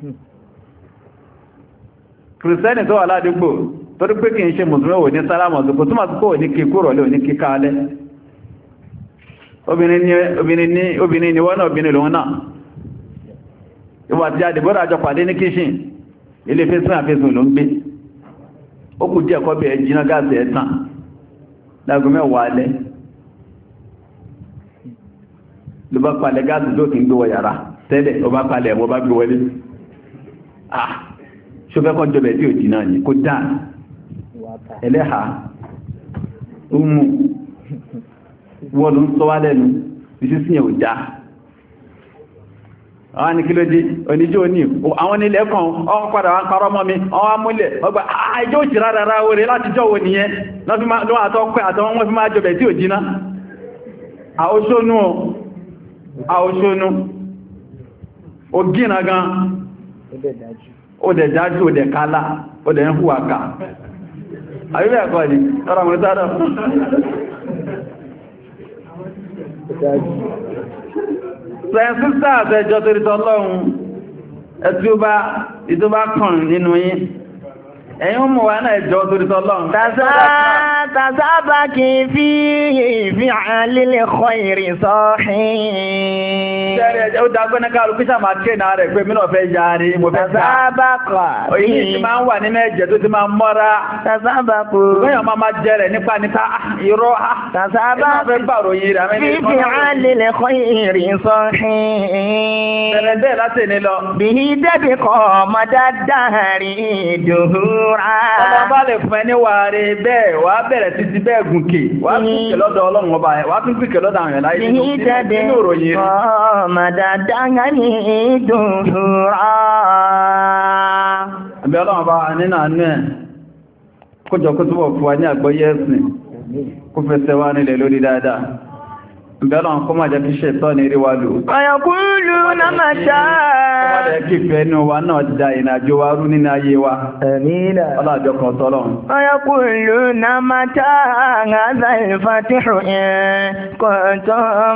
kìrìsìtẹ́nì tó wà ládùúgbò torí pé kìí ṣe mùsùlùmí ò ní sálámọ̀ tó kò túnmà tó kò ní kíkú rọ̀lẹ́ ò ní kíká alẹ́ obìnrin ni wọ́n náà obìnrin lòun náà ìwà tí a dìbò rájọ pàdé ní kíṣìn ilé fésùn àfésùn ló ń gbé ó kù díẹ̀ kọ́ bí ẹ jiná gáàsì ẹ̀tàn lágún mẹ́wàá alẹ́ ló bá palẹ̀ gáàsì tó kì ń gbé wọ yàrá tẹ́lẹ̀ ó bá palẹ̀ ẹ̀wọ́ bá gbé wọlé ah ṣófẹ́ kan jọbẹ̀ tí ò jiná ní kó dáa ẹlẹ́ha umu wọ́n ló ń sọ wá lẹ́nu ìṣísíyàn ò dáa àwọn ní kí ló dé oníjó ní àwọn nílẹ̀ kan ọkọ̀ padà wọn parọ́ mọ́ mi ọwọ́ amúlẹ̀ ọgbà àìjó òjì rárá orí láti jọ wo nìyẹn lọ́wọ́ àtọ́kọ́ àtàwọn wọ́n fi máa jọbẹ̀ tí ò jiná àóṣónú àóṣónú ó gínà gan ó dẹ̀ dájú ó dẹ̀ kálá ó dẹ̀ ń hùwà ká àríwẹ̀ ẹ̀kọ́ ni ọ̀rọ̀ àwọn ìtàdọ̀ sẹ́ẹ̀sísà àtẹjọ́ torí tọ́lọ́run ẹ̀tí ó bá ìtó bá kàn nínú yín ẹ̀yin mú wa náà ẹjọ́ torí tọ́lọ́run tàzábà kì í fi ìfì àlílẹ̀ kọ́ ìrìn sọ́hìn ṣẹ́rẹ̀ ó dágbé ní káàlù píṣà máa tẹ́ náà rẹ̀ pé mínú ọ̀fẹ́ yàrí mo fẹ́ tàzábà kọ̀ òyìn tí máa ń wà nínú ẹ̀jẹ̀ tó ti máa mọ́ra tàzábà kò gbẹ́yàn máa máa jẹ́ rẹ̀ nípa nípa irọ́ tàzábà fífi àlílẹ̀ kọ́ ìrìn sọ́hìn bẹ̀rẹ̀ bẹ́ẹ̀ láti ní lọ bí i dẹ́bì kọ́ ọmọ dáadáa rí dùhúrà ọmọ bá lè fún ẹni wà rí bẹ́ẹ̀ wà bẹ̀rẹ̀ títí bẹ́ẹ̀ gùnkè wà tún kè lọ́dọ̀ ọlọ́run ọba ẹ̀ wà tún kè lọ́dọ̀ àwọn ẹ̀láyé nínú ìròyìn ọmọ dáadáa rí dùhúrà àbí ọlọ́run bá nínú àánú ẹ̀ kójọ kó túbọ̀ fún wa ní àgbọ́yé ẹ̀sìn kó fẹsẹ̀ wá nílẹ̀ lórí dáadáa bẹ́ẹ̀rán kó máa jẹ́ kí ṣe tọ́ ní ìríwá lò. ọ̀yọ̀kúlù náà máa ṣáà. kó máa jẹ́ kí ìfẹ́ inú wa náà da ìrìnàjò wa rú nínú ayé wa. Àmínà. ọlọ́jọ́ kan tọ́lọ̀. ọ̀yọ̀kúlù náà máa ṣáà àgbà ìfàtíhù ẹ̀ kuntum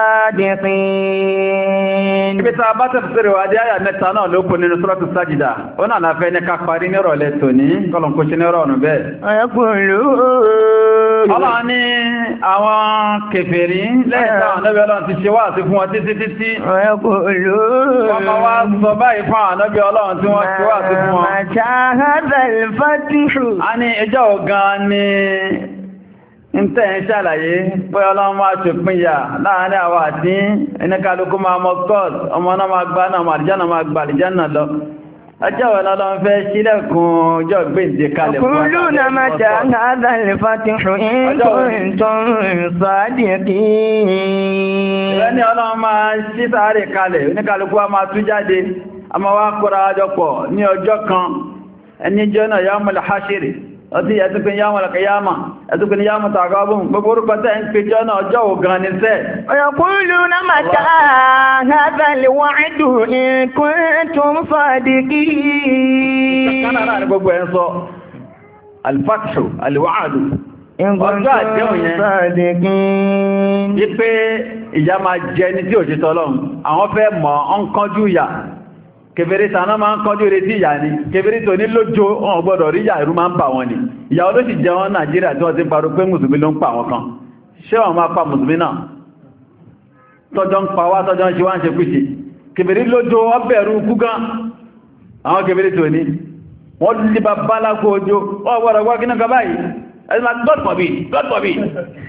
sadiqin. ibi tá a bá tẹ̀ fẹ́rẹ̀ wa dé àyà mẹ́ta náà ló kún nínú Suratu Sajida ó náà náà fẹ́ ní ká parí ní ìrọ̀lẹ́ tòní kọ́lọ̀ kó ṣe ní ìrọ̀rùn bẹ́ẹ̀. ọ̀yọ̀kúlù. ọlọ́run ní àwọn kèfèrí lẹ́yìn táwọn ànábì Ọlọ́run ti ṣe wá sí fún wọn títí títí. ọ̀yọ̀kúlù. wọ́n máa wá sọ báyìí fún àwọn ànábì Ọlọ́run tí wọ́n ṣe wá sí fún wọn. màtá hadha al-fatihu. a ní ẹjọ́ gan ni ń tẹ́ ń ṣàlàyé pé ọlọ́run máa ṣòpinya láàárín àwọn àti ẹnikálukú máa mọ́ kọ́ọ̀t ọmọ náà máa gbá náà màrìjánà máa gbà àlìjánà lọ ọjọ́ wọn lọ́lọ́run fẹ́ sílẹ̀kùn ọjọ́ gbèǹdé kalẹ̀ fún ọkùnrin náà máa jà náà al-fatihu in kuntum sadiqin. ìrẹ́ni ọlọ́run máa ṣí sáré kalẹ̀ oníkálukú wa máa tú jáde a máa wá kóra àjọpọ̀ ní ọjọ́ kan ẹni jẹ́ náà yawmul hashiri ọdí ẹ̀tùkùn yàmù al-qiyama ẹ̀tùkùn yàmù tàgọ́bùn gbogbo orúkọ tẹ́ ń pèjọ náà ọjọ́ ògan ní sẹ́ yaquluna mata hadha al-wa'du in kuntum sadiqin. kanáà náà ní gbogbo ẹ̀ ń sọ al-fathu al-wa'du ọjọ́ àdéhùn yẹn wípé ìyá máa jẹ ní tí ò ṣe tọ́lọ́run àwọn fẹ́ mọ̀ ọ́n kánjú ìyà kèfèrè tàná máa ń kọjú retí ìyà ni kèfèrè tó ní lójó wọn gbọ́dọ̀ rí ìyà ìrú máa ń bà wọn ni ìyà olóṣì jẹ wọn Nàìjíríà tí wọ́n ti parọ́ pé mùsùlùmí ló ń pa wọn kan ṣé wọ́n máa pa mùsùlùmí náà tọ́jọ́ ń pa wá tọ́jọ́ ń ṣe wá ń ṣe kúṣe kèfèrè lójó ọbẹ̀rù kú gan àwọn kèfèrè tó ní wọ́n lè bá bálákó ojó wọ́n gbọ́dọ̀ gbọ́ kí náà kọ báyìí ẹ̀sìn máa God forbid God forbid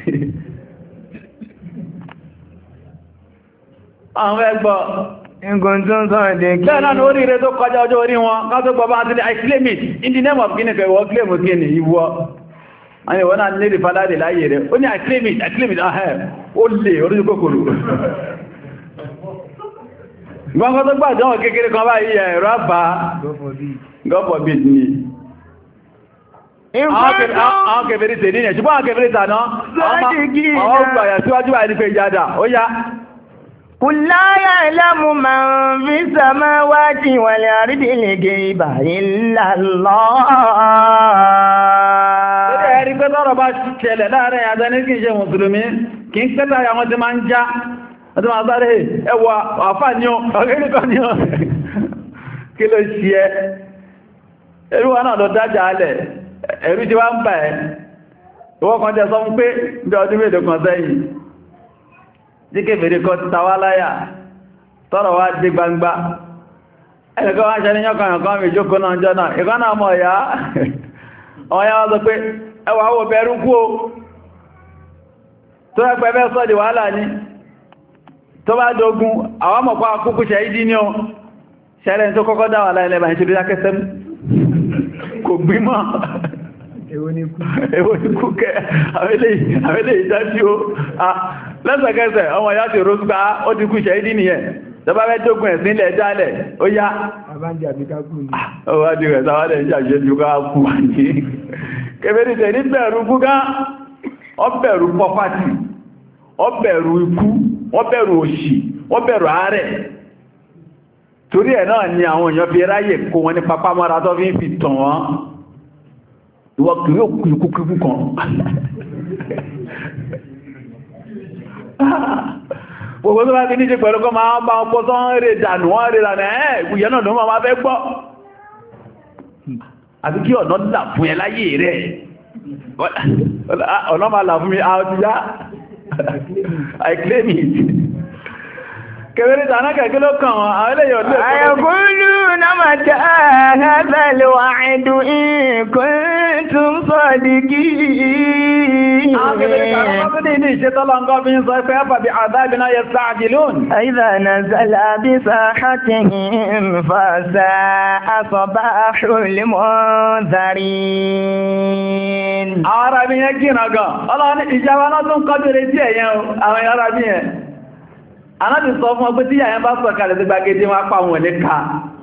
àwọn ẹgbọ́ Nǹkan tó ń sọ̀rọ̀ dé kí. Bẹ́ẹ̀ náà ni oríire tó kọjá ọjọ́ orí wọn, ká tó gbọba àti I claim it, in the name of kíni kẹ ìwọ claim kíni ìwọ. Àni ìwọ náà nílì fàdádì láyé rẹ̀, ó ní I claim it, I claim it, ahẹ́, ó lè orí kòkòrò. Gbọ́nkọ́ tó gbà jọmọ̀ kékeré kan báyìí ẹ̀rọ àbá, God forbid ni. Àwọn kèfèrí tè ní ẹ̀, ṣùgbọ́n àwọn kèfèrí tà náà, àwọn gbàyà síwájú báyìí ní pé ìjádà, ó yá. قل لا يعلم من في السماوات والأرض الغيب إلا الله. Ẹ̀rí pé tọ́rọ bá ṣẹlẹ̀ láàrin àdáni kìí ṣe Mùsùlùmí, kìí pẹ́ta àwọn tí máa ń já, ọdún máa sáré ẹwà àfà ní ọ̀rẹ́nìkan ní ọ̀. Kí ló ṣe ẹ́? Ẹrú wa náà lọ dájà alẹ̀, ẹ̀rú ti wá ń bà ẹ́. Ìwọ́ kan jẹ́ sọ fún pé bí ọdún mélòó kan sẹ́yìn. Jíkẹ́ fèrè kọ́ ti tàwà láyà, tọ́rọ wá dé gbangba. Ẹnìkan wá ṣe níyàn kan kan mi jókòó náà jọ náà. Ìkan náà mọ̀ ọ̀yá, ọ̀yá wọ́n sọ pé ẹwà owó bẹ̀rù kú o. Tó ẹgbẹ̀ bẹ́ sọ́dì wàhálà ní. Tó bá dogun, àwọn mọ̀pá kúkú ṣe ìdí ní o. Ṣẹlẹ̀ tó kọ́kọ́ dáwà láìlẹ́bà ìṣẹ́lú dákẹ́sẹ́ kò gbímọ̀. Èwo ni kú kẹ́, àwọn ilé ìdájí o. Lẹ́sẹ̀kẹsẹ̀ ọmọ ìyá ti rọ́sùgbà ó ti kú ṣẹ̀ẹ́dì nìyẹn. Tọba fẹ́ tó gùn ẹ̀sìn ilẹ̀ jálẹ̀, ó yá. Àbájá bí ká kú ní. Ó wá di rẹ̀ sáwádẹ̀ ìjàṣẹ́ ju ká kú wà ní. Kẹfẹ́rí tẹ̀ ní bẹ̀rù gúgá, ó bẹ̀rù pọpátì, ó bẹ̀rù ikú, ó bẹ̀rù òṣì, ó bẹ̀rù àárẹ̀. Torí ẹ̀ náà ni àwọn èèyàn fi ráyè kó wọn ní papá mọ́ra tó fi ń fi tàn wọ́n. Ìwọ kì yóò kú ikú kíkú kan. Gbogbo tó bá ti ní ṣe pẹ̀lú kọ́ máa ń bá ọpọ́ tó ń rè dànù wọ́n rè dànù ẹ́ ìwòyẹ́ náà ló máa fẹ́ gbọ́. Àti kí ọ̀nà là fún ẹ láyé rẹ̀. Ọ̀nà máa là fún mi, a ti yá. I claim it. Kẹfẹ́rẹ́ tàná kẹ̀kẹ́ ló kàn wọn, àwọn eléyìí ọdún ẹ̀kọ́. Àyẹ̀kúlù náà máa jẹ́ àhẹ́bẹ̀lẹ̀ wà ẹ̀dù kuntum sadiqin. Àwọn kẹfẹ́rẹ́ tàná kọ́ ní ní ìṣẹ́tọ́lọ́ngọ́ fi ń sọ pé ẹ̀fàbí àdábìná yasta'jilun. Idha nazala bi sahatihim fasa'a sabahul mundharin. Àwọn ará bí yẹn kí ìràngan, ọlọ́run ìjọba náà tún kọjú retí ẹ̀yẹn àwọn ará bí yẹn. Anáti sọ fún ọgbé tí yàyàn bá sọ kalẹ̀ tí gbagede wọn pa wọn lè ká.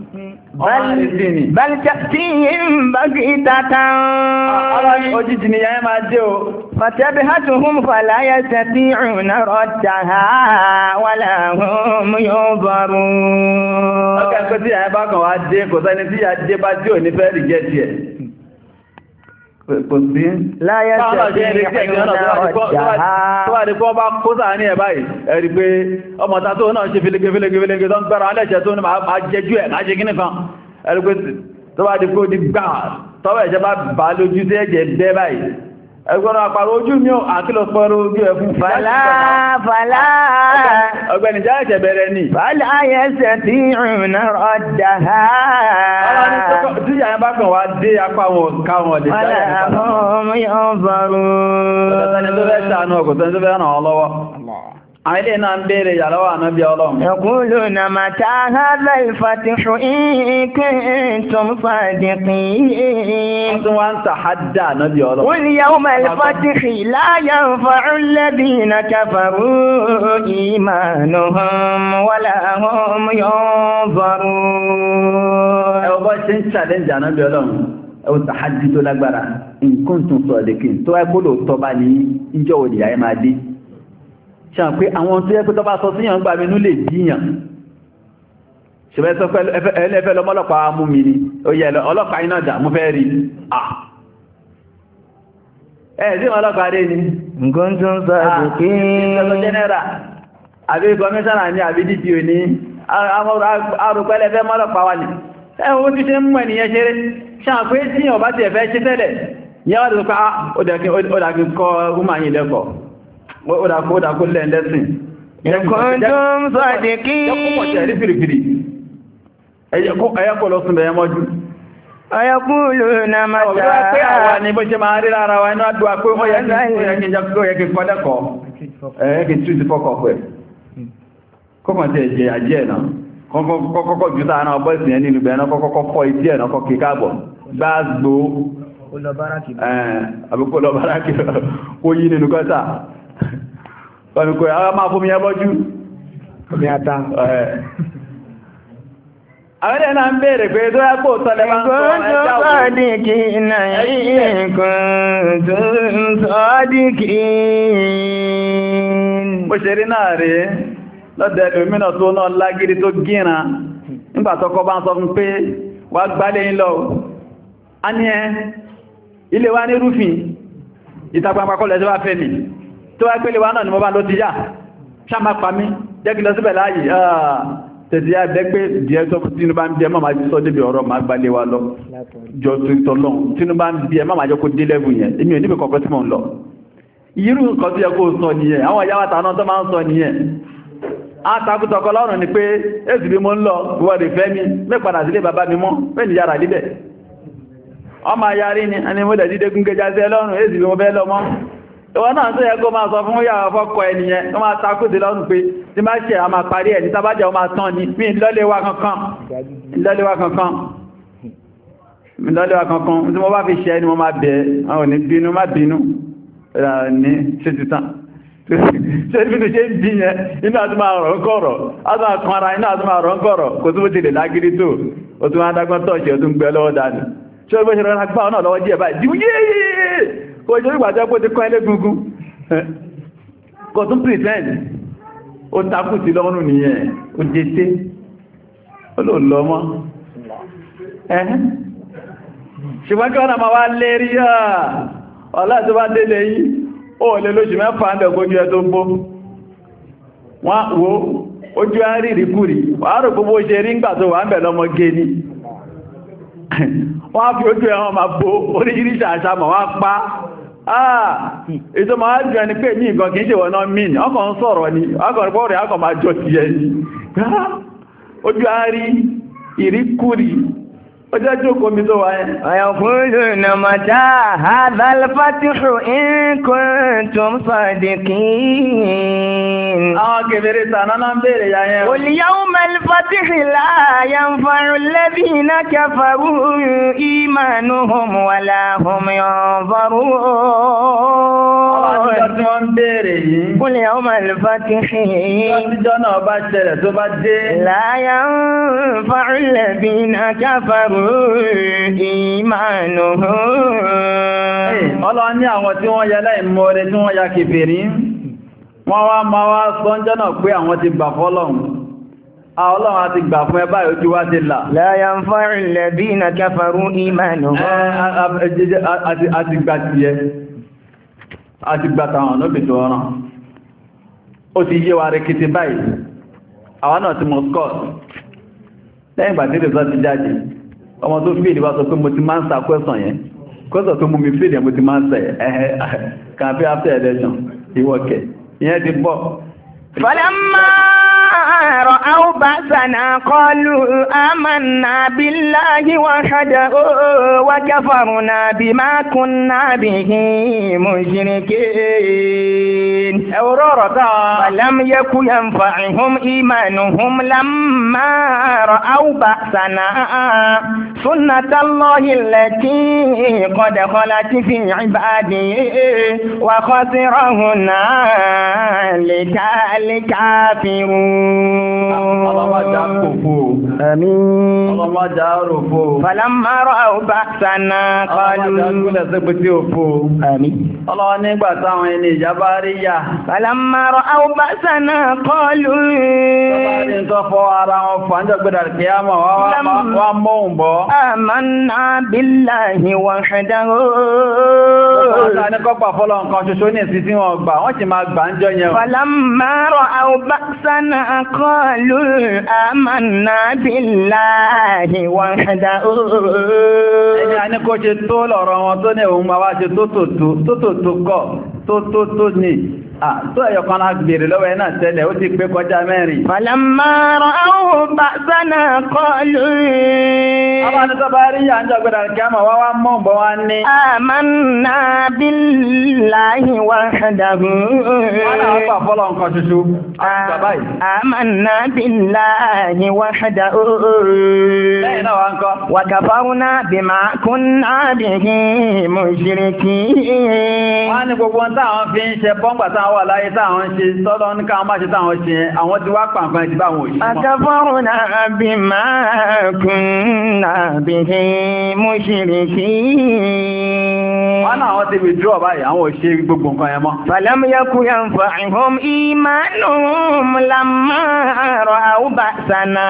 Bal ta'tihim baghtatan. Ọlọ́ ní òjijì ni yàyàn máa dé o. Fatabhatuhum fala yastati'una raddaha wala hum yunzarun. Ọkẹ́ ẹ̀kọ́ tí yàyàn bá kàn wá dé kò sẹ́ni tí yà dé bá tí ò ní fẹ́ rí jẹ́ tiẹ̀. Kò sí. Láyé tẹ̀lé tó wà ní kọ́ bá kó sáà ní ẹ̀bá yìí, ẹ̀rí pé ọmọ ta tó náà ṣe fílégé fílégé fílégé tó ń gbára alẹ́ṣẹ́ tó ní máa jẹjú ẹ̀ láṣe kíní kan. Ẹ̀rí pé tó wà ní kó di gbà tọ́wọ́ ẹ̀ṣẹ́ bá bá lójú tí ẹ̀jẹ̀ bẹ́ báyìí, ẹgbọ́n àpàrọ ojú mi ò àkílọ̀ pọ̀rọ̀ ojú ẹ fún fàlá fàlá ọgbẹ̀ni jẹ́ ẹ̀ṣẹ̀ bẹ̀rẹ̀ ní fàlá ayẹ́sẹ̀ tí ìrìnà ọ̀dá ha tí yàyàn bá kàn wá dé apá wọn káwọn lè fàlá ọmọ yóò bọ̀rọ̀ àwọn ilé náà ń bèèrè ìyàlọ́wà náà bí ọlọ́run. يقولون متى هذا الفتح إن كنتم صادقين. wọ́n tún wá ń tàhádà náà bí ọlọ́run. قل يوم الفتح لا ينفع الذين كفروا إيمانهم ولا هم ينظرون. ẹ wọ́n ṣe ń challenge náà bí ọlọ́run ẹ wọ́n tàhádì tó lágbára in kuntum sadiqin tó ẹ kó lóòótọ́ bá ní ìjọ òdìyà ẹ máa dé. ṣàn pé àwọn tó yẹ pé tó bá sọ síyàn gbà mínú lè díyàn ṣùgbẹ́ sọ pé ẹlẹ́fẹ́ lọ́mọ́lọ́pàá mú mi ní ó yẹ ọlọ́pàá iná jà mú fẹ́ rí ẹ̀ sí ọlọ́pàá rẹ̀ ní nǹkan tó ń sọ àdùkí ìṣẹ́lọ jẹ́nẹ́rà àbí kọmíṣánà ní àbí dí pí o ní arùpẹ́lẹ́fẹ́ mọ́lọ́pàá wà ní ẹ̀hùn tí ṣe ń mú ẹniyàn ṣeré ṣàn pé tíyàn bá ti ẹ̀fẹ́ ṣe tẹ́lẹ̀ yẹ́ ó dákó lẹ́ lẹ́sìn ẹ̀kùndùn sọ́dìkí ẹ̀yẹ́kọ́ lọ sún bẹ̀yẹ mọ́jú ọ̀yẹ́kúlù na máa ọ̀gbẹ́ pé àwọn ní bó ṣe máa rí lára wa inú àdúwà pé ó yẹ kí kọ́lẹ́kọ̀ọ́ ẹ̀yẹ́kì tí ti fọ́kọ̀ pẹ̀ kọ́kàn tí ẹ̀jẹ̀ àjẹ́ ẹ̀nà kọ́kọ́ jù sáà náà bọ́ìsì yẹn nínú bẹ̀ẹ̀nà kọ́kọ́ fọ́ ìdí ẹ̀nà kọ́ kí káàbọ̀ gbáàgbó àbúkò lọ bárákì kó yí nínú kọ́ta ọ̀nùkọ̀ àwọn máa fún mi ẹbọ́jú omi ata àwọn ẹ̀nà ń bèèrè pé tó ẹ́pò tọ́lẹ̀ máa ń sọ ẹjá sọ́dìkì bó ṣe rí náà rí lọ́dẹ̀ lómìnà tó náà lágírí tó gíran nígbàtọ́kọ́ bá ń sọ fún pé wà gbálẹ̀ ń lọ a ní ẹ ilé wa ní rúfin ìtàgbàpàkọ́lẹ̀ tó wá fẹ́ mi tó wá pẹ́lẹ̀ wá náà ni mo bá ló ti yá ṣáma pa mí jẹ́ kí lọ síbẹ̀ láàyè tẹ̀sí ya bẹ́ pé díẹ̀ tó tínú bá ń bí ẹ máa jí sọ débi ọ̀rọ̀ máa gbálé wa lọ jọ tọ́lọ́n tínú bá ń bí ẹ máa jẹ́ kó dé lẹ́gùn yẹn èmi ò níbi kọ̀kọ́ tí mo ń lọ irú nǹkan tó yẹ kó sọ nìyẹn àwọn ìyáwá tàná tó máa ń sọ nìyẹn àtàkùtọ̀kọ́ lọ́rùn ni pé èsì bí mo ń lọ wọ́dì fẹ́ mi mẹ́padà sílé bàbá mi mọ́ mẹ́ni yára líbẹ̀ ọmọ ayarí ni a ni mo dẹ̀ dídé gúngé jáde lọ́rùn èsì bí mo bẹ́ lọ mọ́ ìwọ náà tó yẹ kó máa sọ fún yàwó fọ́kọ ẹniyẹn tó máa takùtì lọ́rùn pé tí máa ṣe àmà parí ẹ̀ ní tàbájẹ́ ọmọ tán ni mí lọ́léwà kankan lọ́léwà kankan lọ́léwà kankan tí mo bá fi ṣe ẹni mo máa bẹ̀ àwọn òní bínú má bínú ní ṣe ti tán ṣe bí tó ṣe ń bí yẹn inú àti máa rọ̀ ń kọ̀rọ̀ àti máa kan ara inú àti máa rọ̀ ń kọ̀rọ̀ kò tó bó ti lè lágírí tó o tún máa dágbọ́n tọ́ọ̀ṣì o tún gbẹ lọ́wọ́ dání ṣe ó bó ṣe rọra gbá ọ̀nà lọ́wọ́ díẹ̀ báyìí dìbò yéèyé kò jẹ́ ìgbàjọ́ pé ó ti kọ́ ilé gungun kò tún pretend ó takù sí lọ́rùn nìyẹn ó jẹ́tẹ́ ó lò lọ mọ́ ẹ̀hẹ́ ṣùgbọ́n kí wọ́n náà máa wá lérí ọ̀lá tó bá délé yìí ó lè lóṣù mẹ́fà ń dẹ̀gbójú ẹ tó gbó wọ́n wo ojú àrírí kúrì wọ́n rò gbogbo ṣe rí ńgbà tó wà ń bẹ̀ lọ́mọ gé ní wọ́n fi ojú ẹ̀họ́n ma bó oríṣiríṣi àṣà mọ̀ wọ́n pa ah ètò máa jù ẹni pé ní nǹkan kìí ṣe wọ́n náà mìí ọkọ̀ ń sọ̀rọ̀ ni ọkọ̀ rẹ̀ rẹ̀ akọ̀ máa jọ ti ẹni ojú àrí ìríkúrì ọjọ́ jókòó mi tó wáyé. ويقولون متى هذا الفتح إن كنتم صادقين. àwọn kèfèrè tàná náà ń bèèrè yáyẹn. قل يوم الفتح لا ينفع الذين كفروا إيمانهم ولا هم ينظرون. tí wọ́n ń bèèrè yìí. قل يوم الفتح. lọ́tíjọ́ náà bá ṣẹlẹ̀ tó bá dé. لا ينفع الذين كفروا ìmánuhum. Ọlọ́run ní àwọn tí wọ́n ya láìmọ́re tí wọ́n ya kèfèrí wọ́n wá ma wá sọ́njọ́ náà pé àwọn ti gbà fọ́lọ́run. Ọlọ́run a ti gbà fún ẹbá ojú wá ti là. La yanfa'u alladhina kafaru imanuhum. A ti gbà ti ẹ, a ti gbà tàwọn lóbi tó ọ̀ràn. Ó ti yé wa rẹ̀kìtì báyìí, àwọn náà ti mọ̀ scott. Lẹ́yìn ìgbà tí ìrẹsọ́ ti jáde, ọmọ tó fi ìdíwá sọ pé mo ti máa ń sa kwẹ́sàn yẹn kọ́sọ̀ tó mú mi fèdè mo ti máa ń sẹ̀ ẹ̀ẹ́ campaign after election ìwọ̀kẹ̀ ìyẹn ti bọ́. Falamma ra'aw ba'sana qalu amanna billahi wahdahu wa kafarna bima kunna bihi mushrikin. Ẹ̀wọ̀rọ̀ ọ̀rọ̀ táwọn. Falam yaku yanfa'uhum imanuhum lamma ra'aw ba'sana sunnatallahi allati qad khalat fi ibadihi wa khasira hunalika al-kafirun. Ọlọ́mọdá kòfò. Àmín. Ọlọ́mọdá ròfò. Falamma ra'aw ba'sana qalu. Ọlọ́mọdá gúnlẹ̀ sí pé tí ó fò. Àmín. Ọlọ́wọ́ nígbà táwọn ẹni ìjábá rí yà. Falamma ra'aw ba'sana qalu. Tọ́bá ní tó fọ́ ara wọn fàájọ́ gbẹ́dà kí á mọ̀ wá mọ́hùn bọ́. Amanna billahi wahdahu. Tọ́bá ní kọ́pà fọ́lọ́ nǹkan ṣoṣo ní ìsìn tí wọ́n gbà, wọ́n sì máa gbà ń jọ yẹn. Falamma ra'aw ba'sana qalu amanna billahi wahdahu. Ẹni a ní kó ṣe tó lọ̀rọ̀ wọn tó ní òun máa wá ṣe tó tó tó tó kọ́ tó tó tó ní. Tó ẹ̀yọ̀ kan láti bèèrè lọ́wọ́ ẹ̀ náà tẹ́lẹ̀ ó ti pé kọjá mẹ́rin. Falamma ra'aw ba'sana qalu. Àwọn anìtọ́ bá rí yà ń jọ gbẹ́dà kí a máa wá wá mọ́ bọ́ wá ní. Amanna billahi wahdahu. Wọ́n náà pà fọ́lọ̀ nǹkan ṣoṣo. Amanna billahi wahdahu. Lẹ́yìn náà wá ń kọ́. Wa kafarna bima kunna bihi mushrikin. Wọ́n ní gbogbo táwọn fi ń ṣe bọ́ǹgbà táwọn wà láyé táwọn ṣe tọ́lọ́ ní káwọn má ṣe táwọn ṣe àwọn ti wá pàǹkan ti bá wọn òṣìṣẹ́. Akafarna bima kunna bihi mushrikin. Wọ́n náà wọ́n ti withdraw báyìí àwọn òṣè gbogbo nǹkan yẹn mọ́. Falam yaku yanfa'uhum imanuhum lamma ra'aw ba'sana.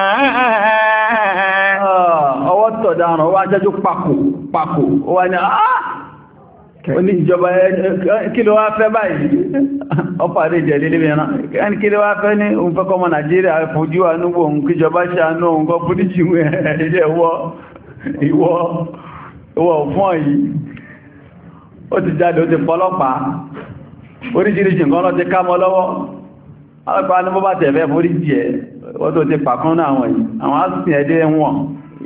Ọwọ́ tọ̀daràn wá jẹ́jú pàkó pàkó ó wá ní àá ó ní ìjọba kí ló wá fẹ́ báyìí ọpàdé ìjẹ̀lẹ̀ ilé mìíràn ẹni kí ló wá fẹ́ ní òun fẹ́kọ́ ọmọ Nàìjíríà fojú ànúgbò òun kíjọba ṣàánú òun kọ́ búdíjì ilé ìwọ ìwọ fún ọ̀yí ó ti jáde ó ti pọ́lọ́pàá oríṣiríṣi nǹkan lọ ti ká mọ́ lọ́wọ́ ọlọ́pàá ní bó bá tẹ̀fẹ́ foríjì ẹ̀ wọ́n tó ti pàkán náà wọ̀nyí àwọn asìn ẹ̀dẹ́ wọn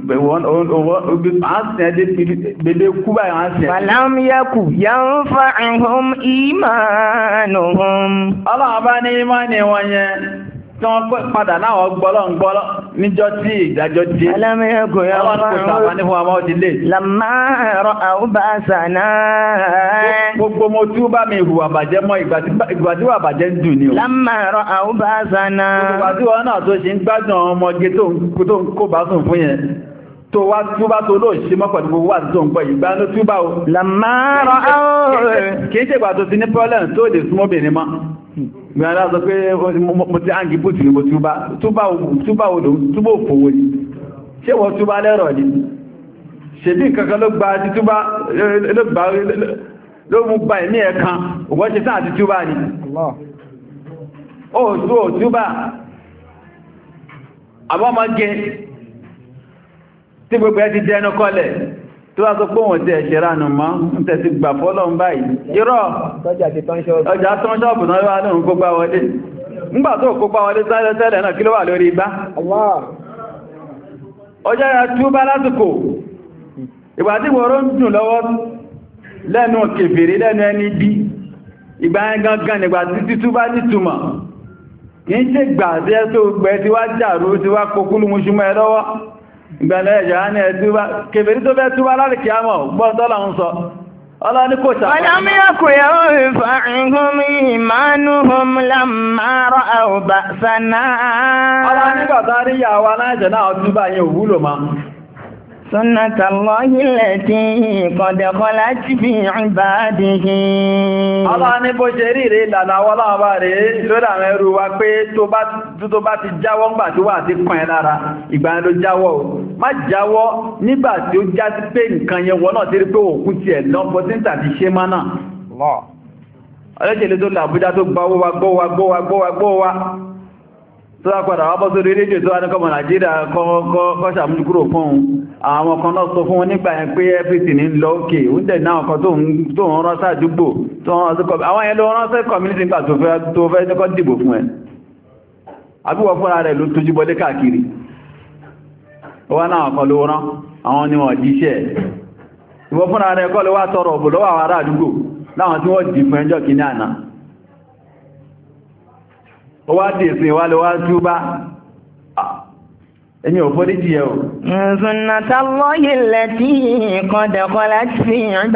Falam yaku yanfa'uhum imanuhum. Ọlọ́run bá ní ìmánì wọn yẹn tí wọ́n padà náà gbọ́lọ́ ń gbọ́lọ́ níjọ́ tí ìdájọ́ tí Falam yaku yanfa'uhum lamma ra'aw ba'sana. Gbogbo mo tí ó bá mi hùwà bàjẹ́ mọ́ ìgbà tí wà bàjẹ́ ń dùn ní o. Lamma ra'aw ba'sana. Ìgbà tí wọ́n náà tó ṣe ń gbádùn ọmọge tó ń kó bá sùn fún yẹn. Tó wá túbá tó ló ṣe mọ́ pẹ̀lú gbogbo wà tó ń gbọ́ ìgbà ló túbá o. Lamma ra'aw. Kìí ṣe ìgbà tó ti ní problem tó lè súnmọ́bìnrin mọ́. Gbìyànjá sọ pé mo ti áǹgì bùtù ní mo túbá. Túbá odò túbá òfòwò ni. Ṣé wọ́n túbá lẹ́rọ̀ ni? Ṣèbí nǹkankan ló gba ti túbá ló mú gba ẹ̀mí ẹ̀kan. Òwọ́n ṣe sáà ti túbá ni. Ó túbá. Àbọ́ máa gẹ tí gbogbo ẹ ti dẹnu kọlẹ̀ tó wá sọ pé wọ́n tẹ́ ẹ̀ṣẹ̀ ránù mọ́ ń tẹ́ ti gbà fọ́lọ́n báyìí irọ́ ọjà tán ṣọ́ọ̀bù náà wá lóòrùn kó gbá wọlé nígbà tó kó gbá wọlé sáré tẹ́lẹ̀ náà kí ló wà lórí igbá ọjọ́ ya túbá lásìkò ìgbà tí wọ́n rọ́ ń dùn lọ́wọ́ lẹ́nu kèfèrè lẹ́nu ẹni bí ìgbà yẹn gangan nígbà tí túbá nítumọ̀ kì í ṣe gbà tí ẹ tó gbẹ tí wá jàrú tí wá kokúlù mùsùlùmọ́ ẹ lọ́wọ́ ìgbẹ̀lẹ̀ ẹ̀jẹ̀ á ní ẹ̀túbá kèfèrí tó fẹ́ túbá láti kí á mọ̀ gbọ́n tọ́lá ń sọ ọlá ní kò ṣàpá ọlọ́míyàkù yóò fa'ihum imanuhum lamma ra'aw ba'sana ọlá nígbàtà rí yàwó aláìjẹ̀ náà túbá yẹn òwúlò ma sunnatallahi allati qad khalat fi ibadihi ọlá ní bó ṣe rí rí ìlànà ọlọ́ọ̀bá rí lórí àwọn ẹrù wa pé tó bá ti jáwọ́ ńgbà tí wà ti kàn ẹ́ lára ìgbà ló jáwọ́ o má jáwọ́ nígbà tí ó já sí pé nǹkan yẹn wọ́n náà ti rí pé òkú ti ẹ̀ lọ́pọ̀ tí ń tàbí ṣe má náà ọlọ́jẹ̀lẹ́ tó làbújá tó gbá owó wa gbọ́ wa gbọ́ wa gbọ́ wa gbọ́ wa tó wá padà wá bọ́ sórí rédíò tó wá ní kọmọ Nàìjíríà kọ́ ṣàmójúkúrò fún àwọn kan náà sọ fún wọn nígbà yẹn pé everything ní lọ òkè ó ń tẹ̀ náà kan tó ń rán sáàdúgbò tó ń rán sí kọmí àwọn yẹn ló rán sí community nígbà tó fẹ́ ní kọ́ dìbò fún ẹ àbíwọ̀ fúnra rẹ̀ ló tójú bọlé káàkiri ó wá náà kan ló rán àwọn ni wọ́n jíṣẹ́ ìwọ fúnra rẹ̀ kọ́ ló wá tọrọ òbò lọ́wọ́ àwọn ará àdúgbò láwọn tí wọ́n dì fún ẹjọ́ kìíní àná ó wá dì sí wá ló wá túbá ẹni ò foríjì ẹ o. Sunnatallahi allati qad khalat fi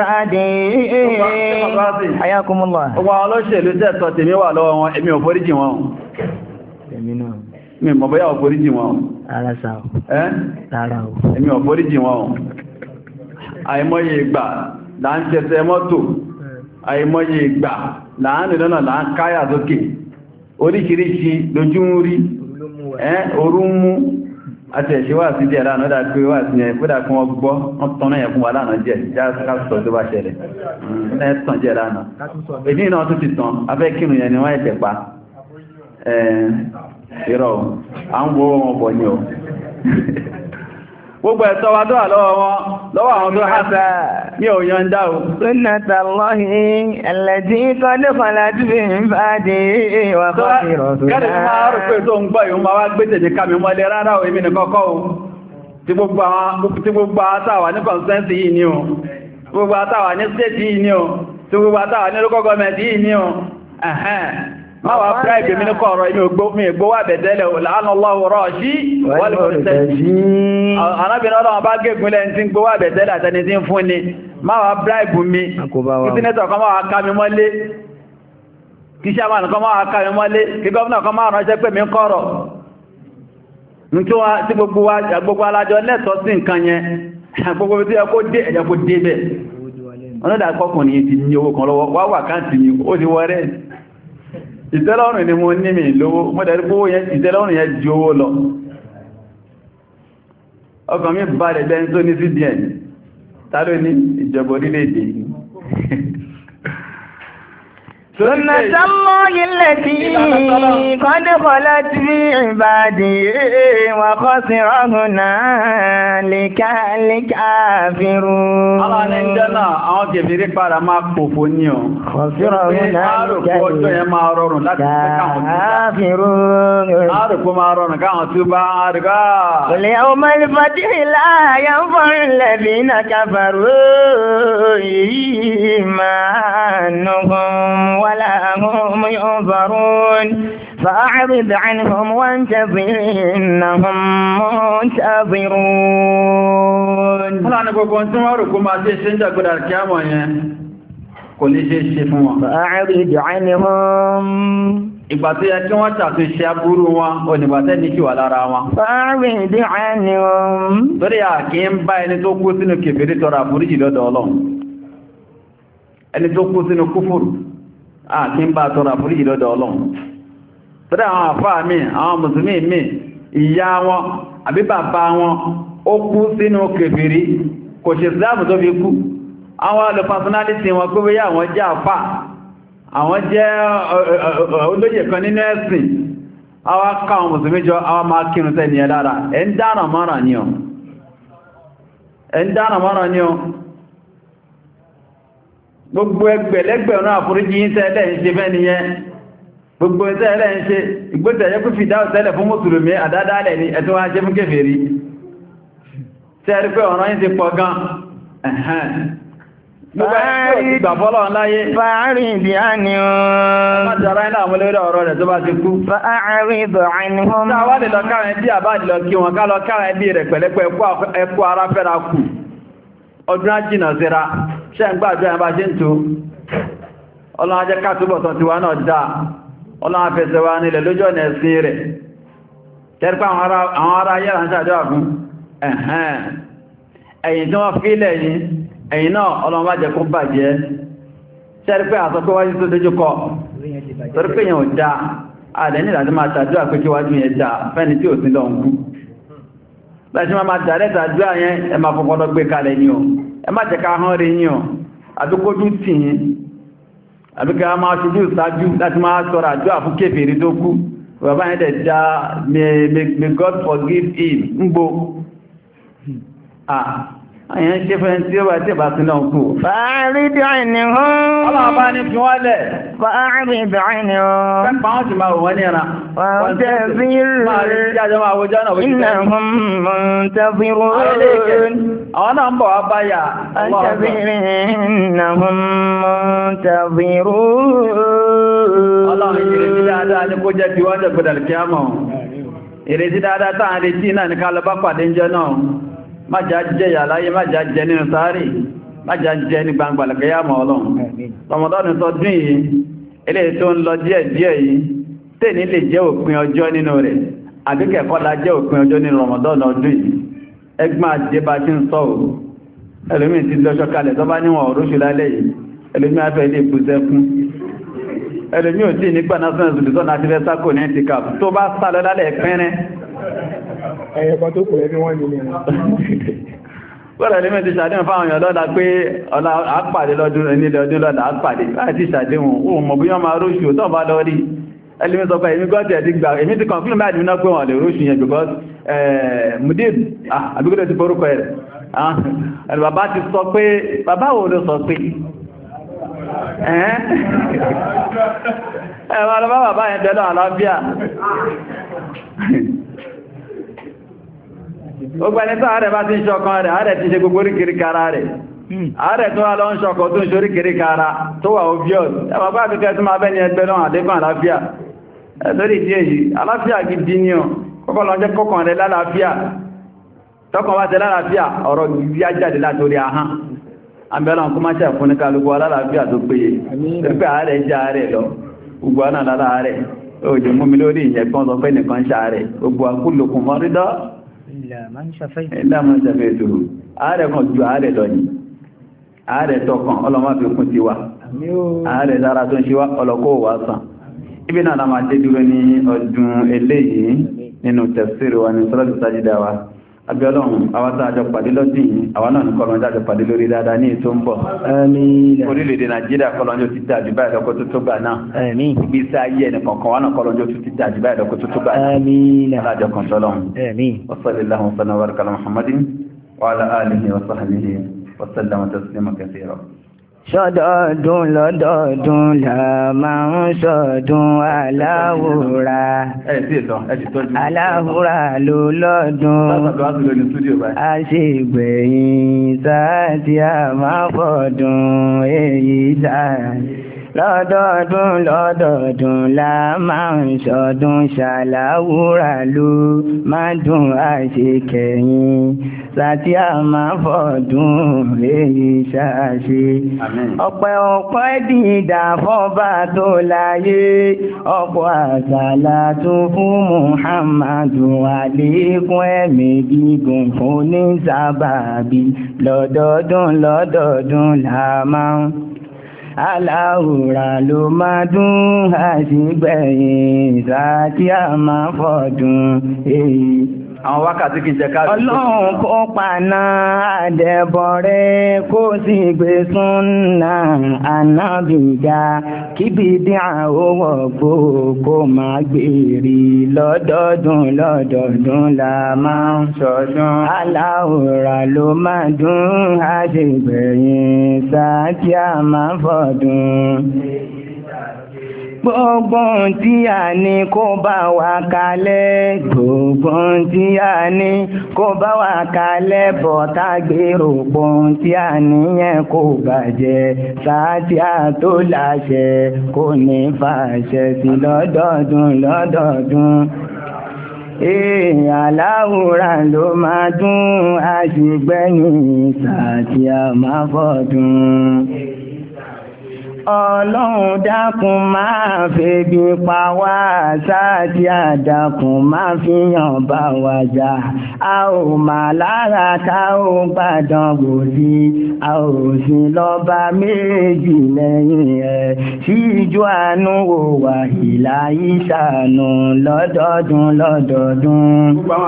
ibadihi. Ayakumullah. Ọgbà ọlọ́ṣèlú tẹ́sọ tèmi wà lọ́wọ́ wọn, èmi ò foríjì wọn. Èmi náà. Mi mọ̀ bóyá ò foríjì wọn. Rárá sá o. Ẹ́? Rárá o. Èmi ò foríjì wọn. Àìmọye ìgbà là ń ṣẹṣẹ mọ́tò. Àìmọye ìgbà là ń rìn lọ́nà là ń káyà sókè. Oríṣiríṣi lójú ń rí. Ẹ́ orú mú. Àti ẹ̀ṣẹ́ wà sí díẹ̀ lánàá dáa pé wà sí ẹ̀ kódà kí wọ́n gbọ́ wọ́n tọ́nà yẹn fún wa lánàá jẹ́ jáàkásọ̀ tó bá ṣẹlẹ̀ ẹ̀ tàn jẹ́ lánàá èdè náà tó ti tàn afẹ́ kírun yẹn ni wọ́n ẹ̀tẹ̀ pa ìrọ̀ à ń wo wọn bọ̀ ní o gbogbo ẹ̀tọ́ wa tó wà lọ́wọ́ wọn lọ́wọ́ àwọn tó hásá ní òyàn dá o. Sunnatallahi allati qad khalat min ba'dihi wa khasiratun. Kẹ́rì fún máa rò pé tó ń gbọ́ ìhun máa wá gbé tèdè kàmì mọ́lẹ̀ rárá o, èmi ní kọ́kọ́ o. Tí gbogbo àtàwà ní kọ̀nsẹ́ntì yìí ni o. Gbogbo àtàwà ní stéètì yìí ni o. Tí gbogbo àtàwà ní local government yìí ni o. Má wà bribe mi ní kọ̀ọ̀rọ̀ mi ìgbówà bẹ̀tẹ́lẹ̀ la'anallahu rashi wal murtashi. Arábìnrin ọlọ́run bá gẹ́gúnlẹ̀ tí ń gbówà bẹ̀tẹ́lẹ̀ àtẹni tí ń fún ni. Má wà bribe mi. Kí sínẹ́tọ̀ kan máa ká mi mọ́lé. Kí sàmánù kan máa ká mi mọ́lé. Kí gọ́ọ̀nà kan máa ránṣẹ́ pé mi ń kọ̀rọ̀. Tí gbogbo alájọ lẹ́tọ̀ọ́ sí nǹkan yẹn. Gbogbo tí ẹ kó dé ẹ̀jẹ̀ kó dé bẹ̀. Ọlọ́dà kọkùnrin ti ní owó kan lọ́wọ́ wá wà káàntì ni ó ti wọ́rẹ́ ìtẹ́lọ́rùn ni mo ní mi lówó mọ́dẹ̀rí kó ìtẹ́lọ́rùn yẹn ju owó lọ ọkàn mi bá rẹ̀ bẹ́ẹ̀ tó ní C B N tàbí ní ìjọba orílẹ̀-èdè Sunnatallahi allati qad khalat fi ibadihi wa khasira hunalika al-kafirun. Àwọn ní jẹ́nà àwọn kèfèrí padà máa pòfò ní ọ. Khasira hunalika al-kafirun. Àrùkú máa rọrùn káwọn tí ó bá àrùká. Qul yawmal fathi la yanfa'u alladhina kafaru imanuhum ولا هم ينظرون فأعرض عنهم وانتظر إنهم منتظرون. Ọlọ́run gbogbo tí wọ́n rò kó máa ṣe ṣe ń jàgbọ́dà kí á mọ̀ yẹn kò ní ṣe ṣe fún wọn. فأعرض عنهم. Ìgbà tó yẹ kí wọ́n ṣàtúnṣe aburú wọn, onígbàtẹ́ ní kí wà lára wọn. فأعرض عنهم. Torí à kí ń bá ẹni tó kú sínú kèfèrí tọrọ àforíjì lọ́dọ̀ Ọlọ́run. Ẹni tó kú sínú kúfùrù. Ah, kí ń bá tọrọ àforíjì lọ́dọ̀ Ọlọ́run. Tọ́dá àwọn àfáà mi, àwọn mùsùlùmí mi, ìyá wọn, àbí bàbá wọn, ó kú sínú kèfèrí, kò ṣe ìsìlámù tó fi kú. Àwọn alò personality wọn pé wéyà àwọn jẹ́ àfáà, àwọn jẹ́ olóyè kan nínú ẹ̀sìn. Àwọn ká àwọn mùsùlùmí jọ, àwọn máa kírun sẹ́ni ẹ lára. Ẹ ń dára mọ́ràn ni ọ. Ẹ ń dára mọ́ràn ni ọ. Gbogbo ẹgbẹ̀lẹ́gbẹ̀rún àforíjì yí tẹ́lẹ̀ ń ṣe fẹ́ nìyẹn. Gbogbo tẹ́lẹ̀ ń ṣe ìgbótẹ̀yẹ́ kú fi dáwọ̀ tẹ́lẹ̀ fún mùsùlùmí àdádálẹ̀ ní ẹ̀tún wá ṣe fún kèfèrí. Tẹ́rí pé ọ̀rọ̀ yí ti pọ̀ gan. Gbogbo ẹgbẹ̀ òtí gbà fọ́lọ̀ láyé. Fa'arid anhum. Má jara iná àmúlẹ́rẹ́ ọ̀rọ̀ rẹ̀ tó bá ti kú. Fa'arid anhum. Táwà lè lọ káàrẹ̀ bí àbájì lọ kí wọn ká lọ káàrẹ̀ bí rẹ̀ pẹ̀lẹ́pẹ̀ ẹkú ara fẹ́ra kù. Ọdún ájìnà síra. Ṣé ń gbàjọ́ ẹ̀bá ṣe ń tó Ọlọ́run ajẹ́ kátúbọ̀tán ti wá náà dáa Ọlọ́run afẹ́sẹ̀ wá nílẹ̀ lójọ́ ọ̀nà ẹ̀sìn rẹ̀ tẹ́rìpá àwọn ará yẹ́ra ń ṣàjọ́ àfún ẹ̀hẹ́n ẹ̀yìn tí wọ́n fílẹ̀ yìí ẹ̀yìn náà Ọlọ́run bá jẹ́ kó bàjẹ́ tẹ́rìpá àsọpẹ́ wájú tó dójú kọ torípé yẹn ò dáa àdẹ́ nílà tí máa ṣàjọ́ àpékí wájú yẹn dáa fẹ́ni tí ò sí lọ ń kú láti máa dàrẹ́ tàjọ́ àyẹn ẹ máa fọ́kọ́dọ́ gbé kalẹ̀ ní o ẹ má jẹ́ ká hán rí yín o àbíkójú tì yín àbíká máa ṣojú ìsájú láti máa sọ́rọ̀ àjọ àfún kèfèrí tó kú bàbá yẹn dẹ̀ já may God forgive him ń gbó àyàn ṣe fẹ́ tí ó bá tí bá sí náà kú. Fa'rid anhum. Ọlọ́ọ̀bá ní fi wọ́n lẹ̀. Fa'rid anhum. Pẹ́pàá wọ́n ti máa wò wọ́n ní ẹran. Wantazir. Máa rí sí àjọ máa wojọ́ náà wojọ́. Innahum muntazirun. Àwọn náà ń bọ̀ wá báyà. Wantazir innahum muntazirun. Ọlọ́run ìrètí dáadáa ní kó jẹ́ ti wọ́n jẹ́ gbọdọ̀ kíámọ̀. Ìrètí dáadáa táà retí náà ní ká lọ bá pàdé ń jẹ́ náà. Má já jẹ́ yà láyé, má já jẹ nínú sáré, má já jẹ ní gbangba lẹ́kẹ̀yà mọ́ ọlọ́run. Ramadan sọ dún yìí, ilé tó ń lọ díẹ̀ díẹ̀ yìí, tẹ́ ní lè jẹ́ òpin ọjọ́ nínú rẹ̀, àbíkẹ́ kọ́lá jẹ́ òpin ọjọ́ nínú Ramadan ọdún yìí. Ẹgbọ́n àjẹ́ bá ti ń sọ ò, ẹlòmí ti lọ́ṣọ́ kalẹ̀ tó bá níwọ̀n oróṣù lálẹ́ yìí, ẹlòmí afẹ́ ilé ìpù sẹ́kún. Ẹlòmí ò tí nígbà national institution àti fẹ́ sákò ní ẹ̀tìkà tó bá sálọ lálẹ́ pẹ́rẹ́ ẹ̀yẹ̀kan tó kù ẹbí wọ́n nílé rẹ̀. Bọ́lá ní mẹ́ta ṣàdéhùn fáwọn èèyàn lọ́dá pé ọlá àpàdé lọ́dún nílẹ̀ ọdún lọ́dá àpàdé láti ṣàdéhùn ó mọ̀ bí wọ́n máa róṣù tó bá lọ rí ẹlẹ́mí sọ pé èmi gọ́ọ̀tẹ̀ ti gbà èmi ti kọ̀nfílùm bá ìdúná pé wọ́n lè róṣù yẹn because mudib àbíkúrẹ́ ti forúkọ ẹ̀ ẹ̀rẹ̀ bàbá ti sọ pé bàbá wo ló sọ pé ẹ̀rọ bàbá bàbá yẹn tẹ́lọ àlàáfíà gbogbo ẹni tó ààrẹ bá ti ń ṣọkan rẹ̀ ààrẹ ti ṣe gbogbo oríkèrí kára rẹ̀ ààrẹ tó wà lọ ń ṣọkọ̀ tó ń ṣe oríkèrí kára tó wà obvious ẹwà bá kẹ́kẹ́ tó máa bẹ́ni ẹgbẹ́ lọ́wọ́ àdékùn àlàáfíà ẹ̀sọ́rí ìdí èyí àlàáfíà gidi ní ọ kọ́kọ́ lọ jẹ́ kọ́kàn rẹ̀ lálàáfíà tọ́kàn wá tẹ lálàáfíà ọ̀rọ̀ gidi á jáde látorí ahán àbẹ́lọ́n kó máa ṣàfún ní kálukú alálàáfíà tó péye pẹ́pẹ́ ààrẹ já ààrẹ lọ gbogbo ọ̀nà lálàárẹ̀ òjò mú mi lórí ìyẹn kan sọ pé nìkan ṣàárẹ̀ gbogbo akúlòkùn mọ́rídọ́ ìlàmọ́ ṣàfẹ́ ìṣòro ààrẹ kan ju ààrẹ lọ ní ààrẹ tọkàn ọlọ́mọ́ fi kún ti wá ààrẹ dára tó ń ṣe wá ọlọ́kọ́ wà sàn ibi náà la máa dé dúró ní ọdún eléyìí nínú tafsir wa ní sọ́lọ́dún sájídá wa abẹ́ọlọ́run àwátá àjọ pàdé lọ́dún yìí àwọn náà ní kọlọ́njá àjọ pàdé lórí dáadáa ní ètò ń bọ̀ orílẹ̀-èdè Nàìjíríà kọlọ́njọ́ ti dájú báyìí lọ́kọ́ tó tó gbà náà ìgbésí ayé ẹni kọ̀ọ̀kan wà náà kọlọ́njọ́ tó ti dájú báyìí lọ́kọ́ tó tó gbà náà alájọ kan tọ́lọ́run wasallallahu sallam wa baraka ala Muhammadin wa ala alihi wa sahbihi wa sallama taslima kathira. Ṣọ́dọọdún lọ́dọọdún là máa ń ṣọdún aláwòrá. Ẹ sí ìtàn, ẹ ti tọ́jú. Aláwòrá ló lọ́dún. A ṣe gbẹ̀yìn sáà tí a máa fọdún èyí sáà. Lọ́dọọdún lọ́dọọdún la máa ń ṣọdún ṣàláwúrà ló máa dùn àṣekẹ̀yìn sàtí a máa fọdún èyí ṣàṣe. Ọpẹ́ ọpẹ́ dìdà fọ́bà tó láyé ọ̀pọ̀ àṣàlá tó fún Muhammadu àlékún ẹ̀mí gígùn fún ní sábàbí lọ́dọọdún lọ́dọọdún la máa ń aláwòrà ló máa dún àṣìgbẹ̀yìn ìsáàtí a máa fọdún èyí. Àwọn wákàtí kìí jẹ káàkiri. Ọlọ́run kó paná àdẹ̀bọ̀ rẹ̀ kó sì gbé súnnà ànábìgá kíbi dí àwọ̀ gbogbo máa gbèrè lọ́dọọdún lọ́dọọdún la máa ń ṣọdún. Aláwòrà ló máa dún àṣìgbẹ̀yìn ìsáàtí a máa fọdún. Gbogbo tí a ní kó bá wa kalẹ̀, gbogbo tí a ní kó bá wa kalẹ̀ bọ̀tá gbèrò gbogbo tí a níyẹn kó bàjẹ́, sáàtì a tó láṣẹ kò ní fàṣẹ sí lọ́dọọdún lọ́dọọdún. Ee aláwòrà ló máa dún àṣìgbẹ̀yìn sáàtì a máa fọdún. Ọlọ́run dákun máa febi pa wá sáàtì àdàkùn máa fi yàn bá wa jà. A ò máa lára ká ó gbàdán wò sí, a ò sí lọ́ba méjì lẹ́yìn ẹ̀. Ṣíjú àánú wò wà ìlà ìṣàánú lọ́dọọdún lọ́dọọdún.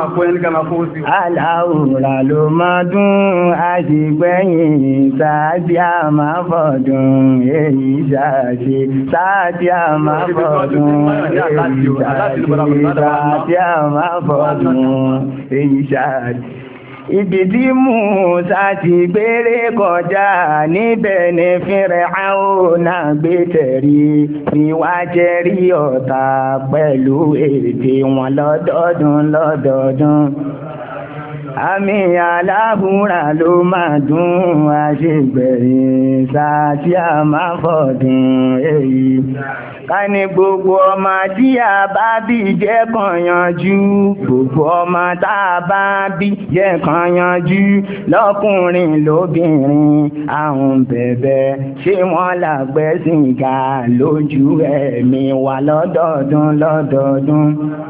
Aláwòrà ló máa dún àṣìgbẹ̀yìn sáàtì a máa fọdún èyí. èyí ṣàṣe sáàtì àmà fọ́dún èyí ṣàṣe sáàtì àmà fọ́dún èyí ṣàṣe. Ibi tí Mùsá ti gbére kọjá níbẹ̀ ni Fíráúnà gbé tẹ̀rí fi wá jẹ́rí ọ̀tá pẹ̀lú èdè wọn lọ́dọọdún lọ́dọọdún. Àmì aláhùrà ló máa dún àṣegbẹ̀yìn sáàtì àmà fọ́dún èyí. Ká ní gbogbo ọmọ tí a bá bí jẹ́ kan yanjú, gbogbo ọmọ tá a bá bí jẹ́ kan yanjú, lọ́kùnrin lóbìnrin àwọn bẹ̀bẹ̀ ṣé wọ́n làgbẹ́sìn ga lójú ẹ̀mí wa lọ́dọọdún lọ́dọọdún.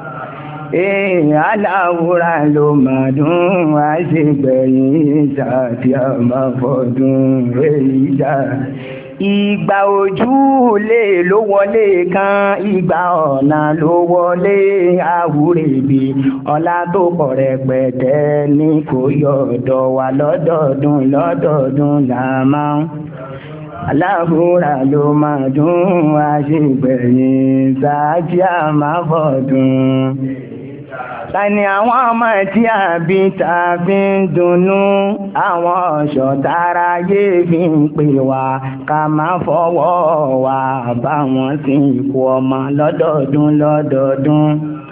Ee aláwòrá ló máa dún àṣegbẹ̀yìn sáàtì àmà fọ́dún èyí ṣá. Ìgbà ojú lè ló wọlé kan, ìgbà ọ̀nà ló wọlé àwúrèbí, ọlá tó pọ̀ rẹpẹtẹ ní kò yọ̀dọ̀ wà lọ́dọọdún lọ́dọọdún là máa ń. Aláhùrà ló máa dún àṣegbẹ̀yìn sáàtì àmà fọ́dún. Tani àwọn ọmọ tí a bí ta fi ń dunnú, àwọn ọ̀ṣọ́ tára yé fi ń pè wá ká má fọwọ́ wa bá wọn sí ikú ọmọ lọ́dọọdún lọ́dọọdún.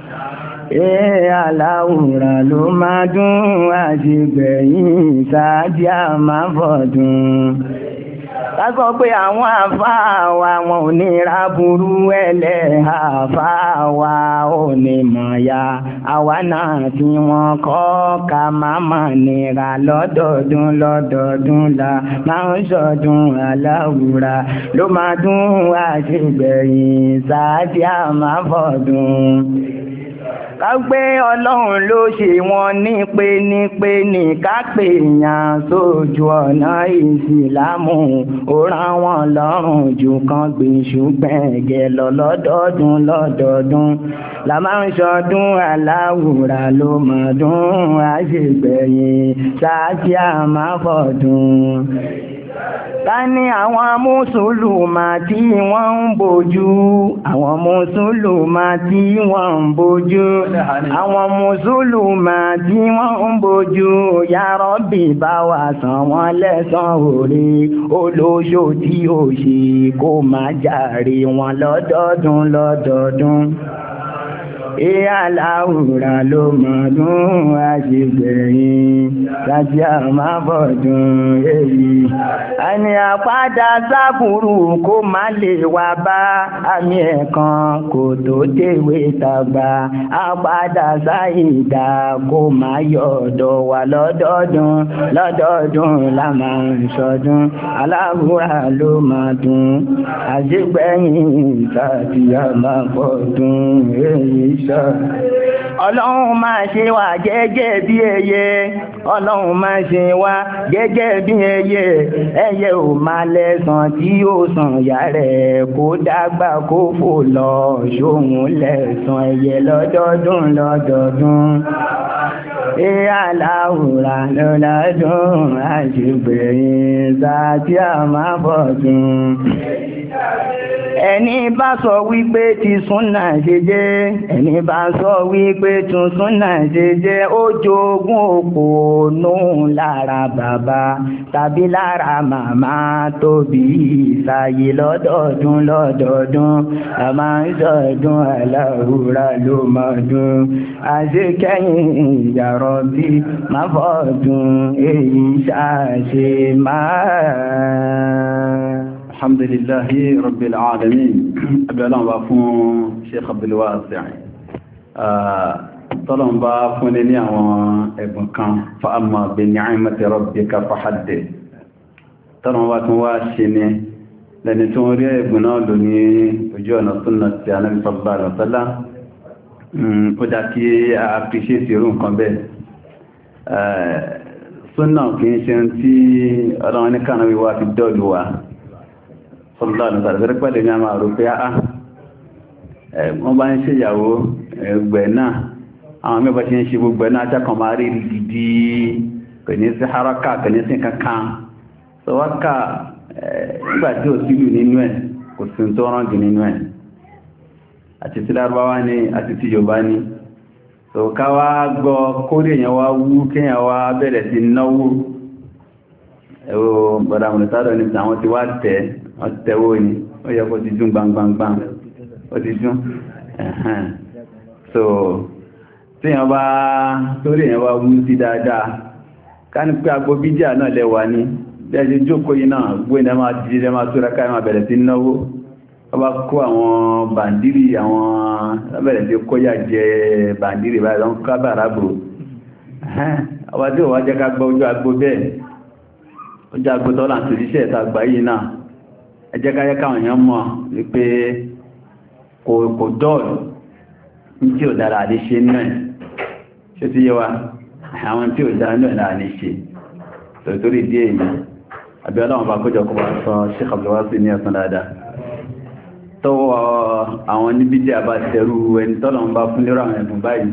Ee aláwòrán ló máa dún àṣegbẹ̀yìn sáàtì àmà fọ́dún. Ká sọ pé àwọn àfáà wa wọn ò ní ra burú ẹlẹ́hà àfáà wa ò ní mọ̀ya, àwa náà tí wọ́n kọ́ ká máa mọ̀ nira lọ́dọọdún lọ́dọọdún la máa ń ṣọdún aláwùrà ló máa dún àṣegbẹ̀yìn sáàtì àmà fọ́dún. Ká gbé Ọlọ́run ló ṣe wọn ní pé ní pé ní ká pè yàn sójú ọ̀nà ìsìlámù, ó rán wọn lọ́rùn jù kan gbèsù gbẹ̀gẹ̀ lọ lọ́dọọdún lọ́dọọdún la máa ń ṣọdún aláwùrà ló máa dún àṣegbẹ̀yìn sáàtì àmà fọ́dún. Ká ní àwọn mùsùlùmá tí wọ́n ń bojú, àwọn mùsùlùmá tí wọ́n ń bojú, àwọn mùsùlùmá tí wọ́n ń bojú, ya Rabbi bá wa san wọ́n lẹ́san oore, olóṣó tí ó ṣe kó má jàre wọn lọ́dọọdún lọ́dọọdún. Ee aláwùrà ló máa dún àṣegbẹ̀yìn sáàtì àmà fọ́dún èyí. Àní àpádà sábùrù kó má lè wá bá, àmì ẹ̀kan kò tó déwé tàgbà, àpádà sáìdá kó má yọ̀dọ̀ wà lọ́dọọdún lọ́dọọdún la máa ń ṣọdún aláwùrà ló máa dún àṣegbẹ̀yìn sáàtì àmà fọ́dún èyí. Ọlọ́run máa ṣe wá gẹ́gẹ́ bí ẹyẹ, Ọlọ́run máa ṣe wá gẹ́gẹ́ bí ẹyẹ, ẹyẹ ò máa lẹ́san tí ó sàn yà rẹ̀ kó dàgbà kó fò lọ, ṣóhun lẹ́san ẹyẹ lọ́dọọdún lọ́dọọdún. Ee aláwùrà lọ́dọọdún àṣegbẹ̀yìn sáàtì àmà fọ́dún. Ẹni bá sọ wípé ti súnà ṣe jẹ́, ẹni bá sọ wípé tún súnà ṣe jẹ́, ó jogún òpònú lára bàbá tàbí lára màmá tóbi ìsàyè lọ́dọọdún lọ́dọọdún a máa ń ṣọdún aláwùrà ló máa dún àṣekẹ́yìn ya Rabbi má fọ́dún èyí ṣàṣe máa. Alhamdulillahi Rabbil Alamin. Abdullahi wa fún Sheikh Abdul Wasi'. Tọ́lọ̀n bá fún ní àwọn ẹ̀bùn kan fa amma bi ni'mati rabbika fahaddith. Tọ́lọ̀n bá tún wá ṣe ní lẹ́ni tó ń rí ẹ̀bùn náà lò ní ojú ọ̀nà súnnà tí a náà sallallahu alaihi wasallam. Ó dá kí a appreciate irú nǹkan bẹ́ẹ̀. Súnnà kìí ṣe tí ọlọ́run ní kànáwí wá fi dọ́ọ̀lù wa. Sallallahu alaihi wasallam pẹ̀lú ní a máa rò pé á wọ́n bá ń ṣe ìyàwó ẹgbẹ̀ náà àwọn mẹ́bà ṣe ń ṣe gbogbo náà jákan máa rí dìdí kò ní sí haraka kò ní sí kankan so wákà nígbà tí ò sílù nínú ẹ̀ kò sí tó rọ́ǹgì nínú ẹ̀ àti tí lárúbáwá ní àti tí Yorùbá ní tó ká wá gbọ́ kórè èèyàn wá wú kéèyàn wá bẹ̀rẹ̀ sí náwó ẹ̀wọ̀ bọ̀dà mọ̀lẹ́sádọ̀ ní àwọn ti wá tẹ̀ wọ́n tẹ̀wó ni ó yẹ kó ti dún gbangbangbang ó ti dún ẹ̀hẹ́n so tí èèyàn bá torí èèyàn wá wú sí dáadáa ká ní pé agbó bíjà náà lẹ́wà ní bí ẹ ṣe jókòó yìí náà gbé ní ẹ máa jí ẹ máa tóra ká ẹ máa bẹ̀rẹ̀ sí náwó wọ́n bá kó àwọn bàndírì àwọn bẹ̀rẹ̀ sí kóyà jẹ bàndírì báyìí lọ́n kábàrà bò ọba tí ò wá jẹ́ ká gbọ́ ojú agbó bẹ́ẹ̀ ojú agbó tọ́lá tó ṣiṣẹ́ ìta àgbà yìí náà ẹ jẹ́ ká yẹ káwọn èèyàn mọ̀ wípé kò dọ́ọ̀lù ní tí ò dára àdé ṣe náà ṣe tí yẹ wa àwọn tí ò dára náà àdé ṣe tòtórí díẹ̀ yìí àbí ọlọ́run bá kójọ kó bá sọ Sheikh Abdulwasi ní ẹ̀sán dáadáa tọ́wọ́ àwọn níbi jẹ́ àbá tẹ̀rù ẹni tọ́lọ̀ ń bá fún lérò àwọn ẹ̀bùn báyìí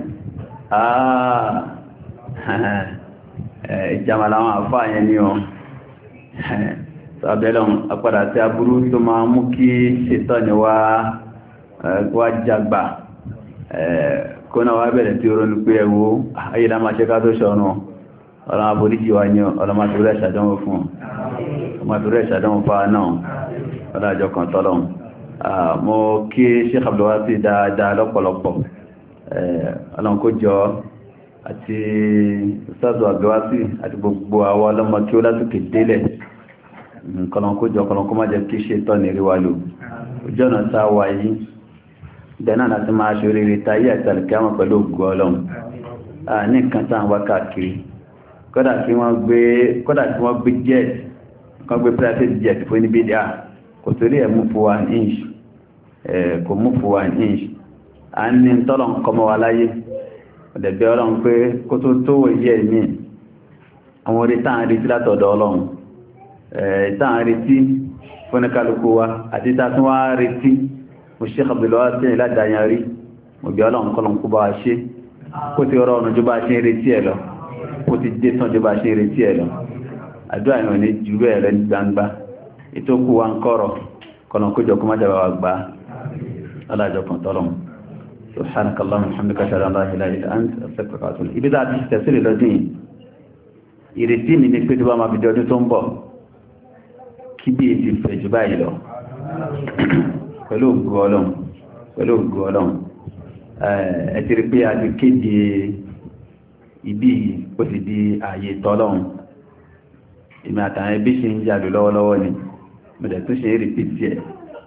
ìjàmàlà àwọn àfáà yẹn ni ọ sàbẹ̀lọ́n apàdà tí aburú tó máa mú kí ṣètọ́ ni wá jagbà kó náà wá bẹ̀rẹ̀ tí ó ronú pé ẹwọ́ ayédá máa ṣe ká tó ṣọ́nà ọlọ́mà boríjì wá ní ọlọ́mà tó rẹ̀ ṣàdánwò fún ọmọ tó rẹ̀ ṣàdánwò fáà náà ọlọ́jọ́ kan tọ́lọ́run mo kí Sheikh Abdulwasi dáadáa lọ́pọ̀lọpọ̀ ọlọ́run kó jọ àti Ustaz Abdulwasi àti gbogbo àwọn ọlọ́mọ kí ó látòkè délẹ̀ kọlọ́n kó jọ kọlọ́n kó má jẹ́ kí ṣe tọ́ ní rí wa lò ojú ọ̀nà tá a wà yìí dẹ́nà láti máa ṣe oríire táyé àti àlùkìyámà pẹ̀lú ògùn ọlọ́run ní nǹkan tá à ń wá káàkiri kódà kí wọ́n gbé kódà kí wọ́n gbé jet kí wọ́n gbé private jet fún níbi díà kò torí ẹ̀ mú fún one inch kò mú fún one inch a ní tọ́lọ̀ ń kọmọ wa láyé ọ̀dẹ̀bẹ̀ ọlọ́run pé kó tó tó yẹ ní àwọn orí táà ń retí látọ̀dọ̀ ọlọ́run táà ń retí fúnikálukú wa àti tá tún wá retí mo Sheikh Abdulwasi ládàáyàn rí mo bí ọlọ́run kọlọ̀ kó bá wa ṣe kó ti rọ ọ̀nà jù bá ṣe ń retí ẹ̀ lọ kó ti dé tán jù bá ṣe ń retí ẹ̀ lọ àdúrà ìrìn ní jù bẹ́ẹ̀ rẹ̀ ní gbangba ètò kú wa ń kọ́rọ̀ kọlọ̀ kó jọ kó má jàbá wa gbá alájọ kan tọ́lọ̀ subhanakallahumma wa bihamdika ashhadu an la ilaha illa anta astaghfiruka wa atubu ilayk ibi dáa ti tẹ̀sílẹ̀ lọ́dún ìrètí mi ní pé tó bá máa fi di ọdún tó ń bọ̀ kí bí èsì fẹ̀ jù báyìí lọ pẹ̀lú ògùn ọlọ́run pẹ̀lú ògùn ọlọ́run ẹ ti rí pé a ti kéde ibi ó ti di ààyè tọ́lọ́run ìmọ̀ àtàwọn ẹbí ṣe ń jàdù lọ́wọ́lọ́wọ́ ni mo dẹ̀ tún ṣe é rìpítì ẹ̀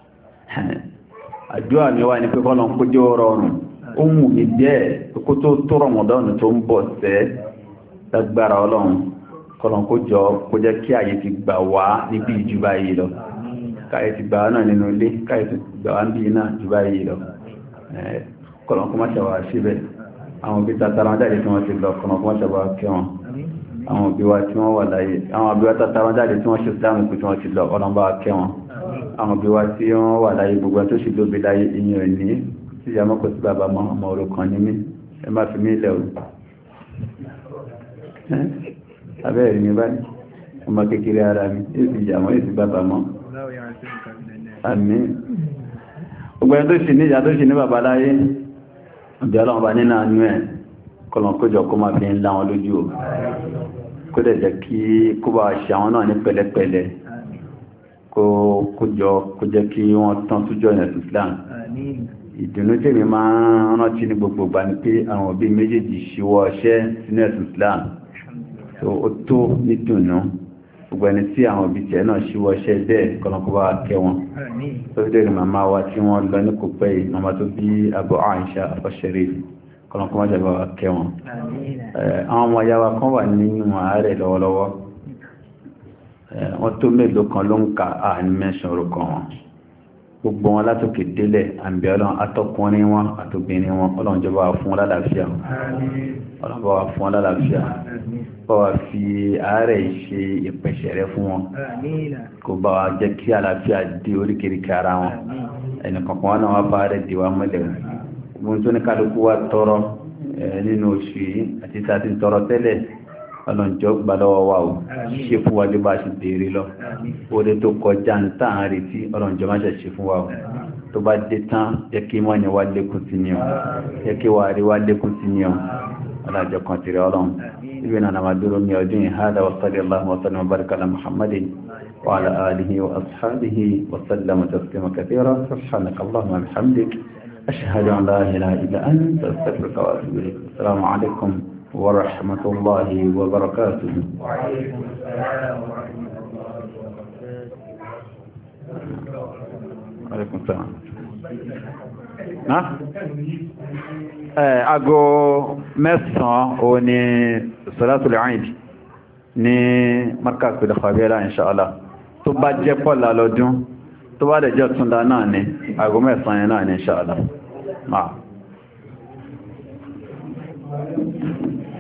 àdúrà mi wá ní pé kọ́lọ̀ kó jẹ́ rọrùn ó mú mi jẹ́ kó tó tó rọmọdọ́nù tó ń bọ̀ sẹ́ lágbára ọlọ́run kọ́lọ̀ kó jọ kó jẹ́ kí ààyè ti gbà wá níbi ìjúbà yìí lọ káyè ti gbà wá náà nínú ilé káyè ti gbà wá níbi náà ìjúbà yìí lọ kọ́lọ̀ kó má ṣàwà síbẹ̀ àwọn òbí tatara wọn jáde tí wọ́n ti lọ kọ́lọ̀ kó má ṣàwà kẹ́ wọn àwọn òbí wa tí wọ́n wà láyé àwọn òbí wa tatara wọn jáde tí wọ́n ṣe ìsìlámù pé tí wọ́n ti lọ ọlọ́mbà kẹ́ wọn àwọn òbí wa tí wọ́n wà láyé gbogbo tó ṣe lóbi láyé ìyẹn ní tí ìyá mọ́kọ̀ sí bàbá mọ́ ọmọ òrukàn ní mí ẹ má fi mí ilẹ̀ o abẹ́rẹ̀ mi báyìí ọmọ kékeré ara mi yóò ti ìyá mọ́ yóò ti bàbá mọ́ àmì gbogbo ẹni tó ṣe ní ìyá tó ṣe ní bàbá láyé ọ̀bí ọlọ́run bá nínú àánú ẹ̀ kọlọ̀n kójọ kó máa fi ń lá wọn lójú o kó dẹ̀ jẹ́ kí kó bá ṣe àwọn náà ní pẹ̀lẹ́pẹ̀lẹ́ kó kójọ kó jẹ́ kí wọ́n tán sújọ́ ìrìn Islam ìdùnnú tèmi máa ń rántí ní gbogbo ìgbà ni pé àwọn òbí méjèèjì ṣíwọ́ ọṣẹ́ sínú ẹ̀sùn Islam tó ó tó nídùnnú gbogbo ẹni tí àwọn òbí tiẹ̀ náà ṣíwọ́ ọṣẹ́ bẹ́ẹ̀ kọlọ̀n kó bá kẹ́ wọn tó fi dé màmá wa tí wọ́n lọ ní kò pẹ́ yìí màmá tó bí Abu Aisha Al-Sharif kọlọ̀kọ́ máa jẹba wa kẹwọn àwọn ọmọ ya wa kan wà nínú ààrẹ lọ́wọ́lọ́wọ́ wọ́n tó mélòó kan ló ń ka àní mẹ́sàn orúkọ wọn gbogbo wọn látòkè délẹ̀ àmì ọlọ́run atọ́kùnrin wọn àtòbìnrin wọn ọlọ́run jọba fún wọn lálàáfíà ọlọ́run bá wa fún wọn lálàáfíà bá wa fi ààrẹ ṣe ìpẹ̀ṣẹ̀ rẹ fún wọn kó bá wa jẹ́ kí àlàáfíà dé oríkèéríkèé ara wọn ẹnìkankan wọn náà wá bá ààrẹ dì wá mọ́lẹ̀ gbogbo tó ní kálukú wa tọrọ nínú oṣù yìí àti tàbí tọrọ tẹ́lẹ̀ ọlọ́njọ́ gbàlọ́wọ́ wa ò ṣe fún wa bí bá ṣe béèrè lọ oore tó kọjá ń tàn án retí ọlọ́njọ́ má ṣe ṣe fún wa ò tó bá dé tán yẹ kí mọ́ ni wá lékún sí ni ọ yẹ kí wà rí wá lékún sí ni ọ ọlọ́njọ́ kan tìrẹ ọlọ́run ibi náà nàmà dúró ní ọdún yìí hádà wa sallallahu wa sallam wa baraka ala muhammadin wa ala alihi wa ashabihi wa sallam taslima kathira subhanaka allahumma wa bihamdik ashhadu an la ilaha illa anta astaghfiruka wa atubu ilayk assalamu alaikum ورحمة الله وبركاته. وعليكم السلام ورحمة الله وبركاته. وعليكم السلام. ها؟ aago mẹ́sàn-án ó ní Salatul Eid ní Markaz Al-Khabira inshallah tó bá jẹ́ pọ̀lá lọ́dún tó bá dẹ̀ jẹ́ túnda náà ní aago mẹ́sàn-án yẹn náà ní inshallah.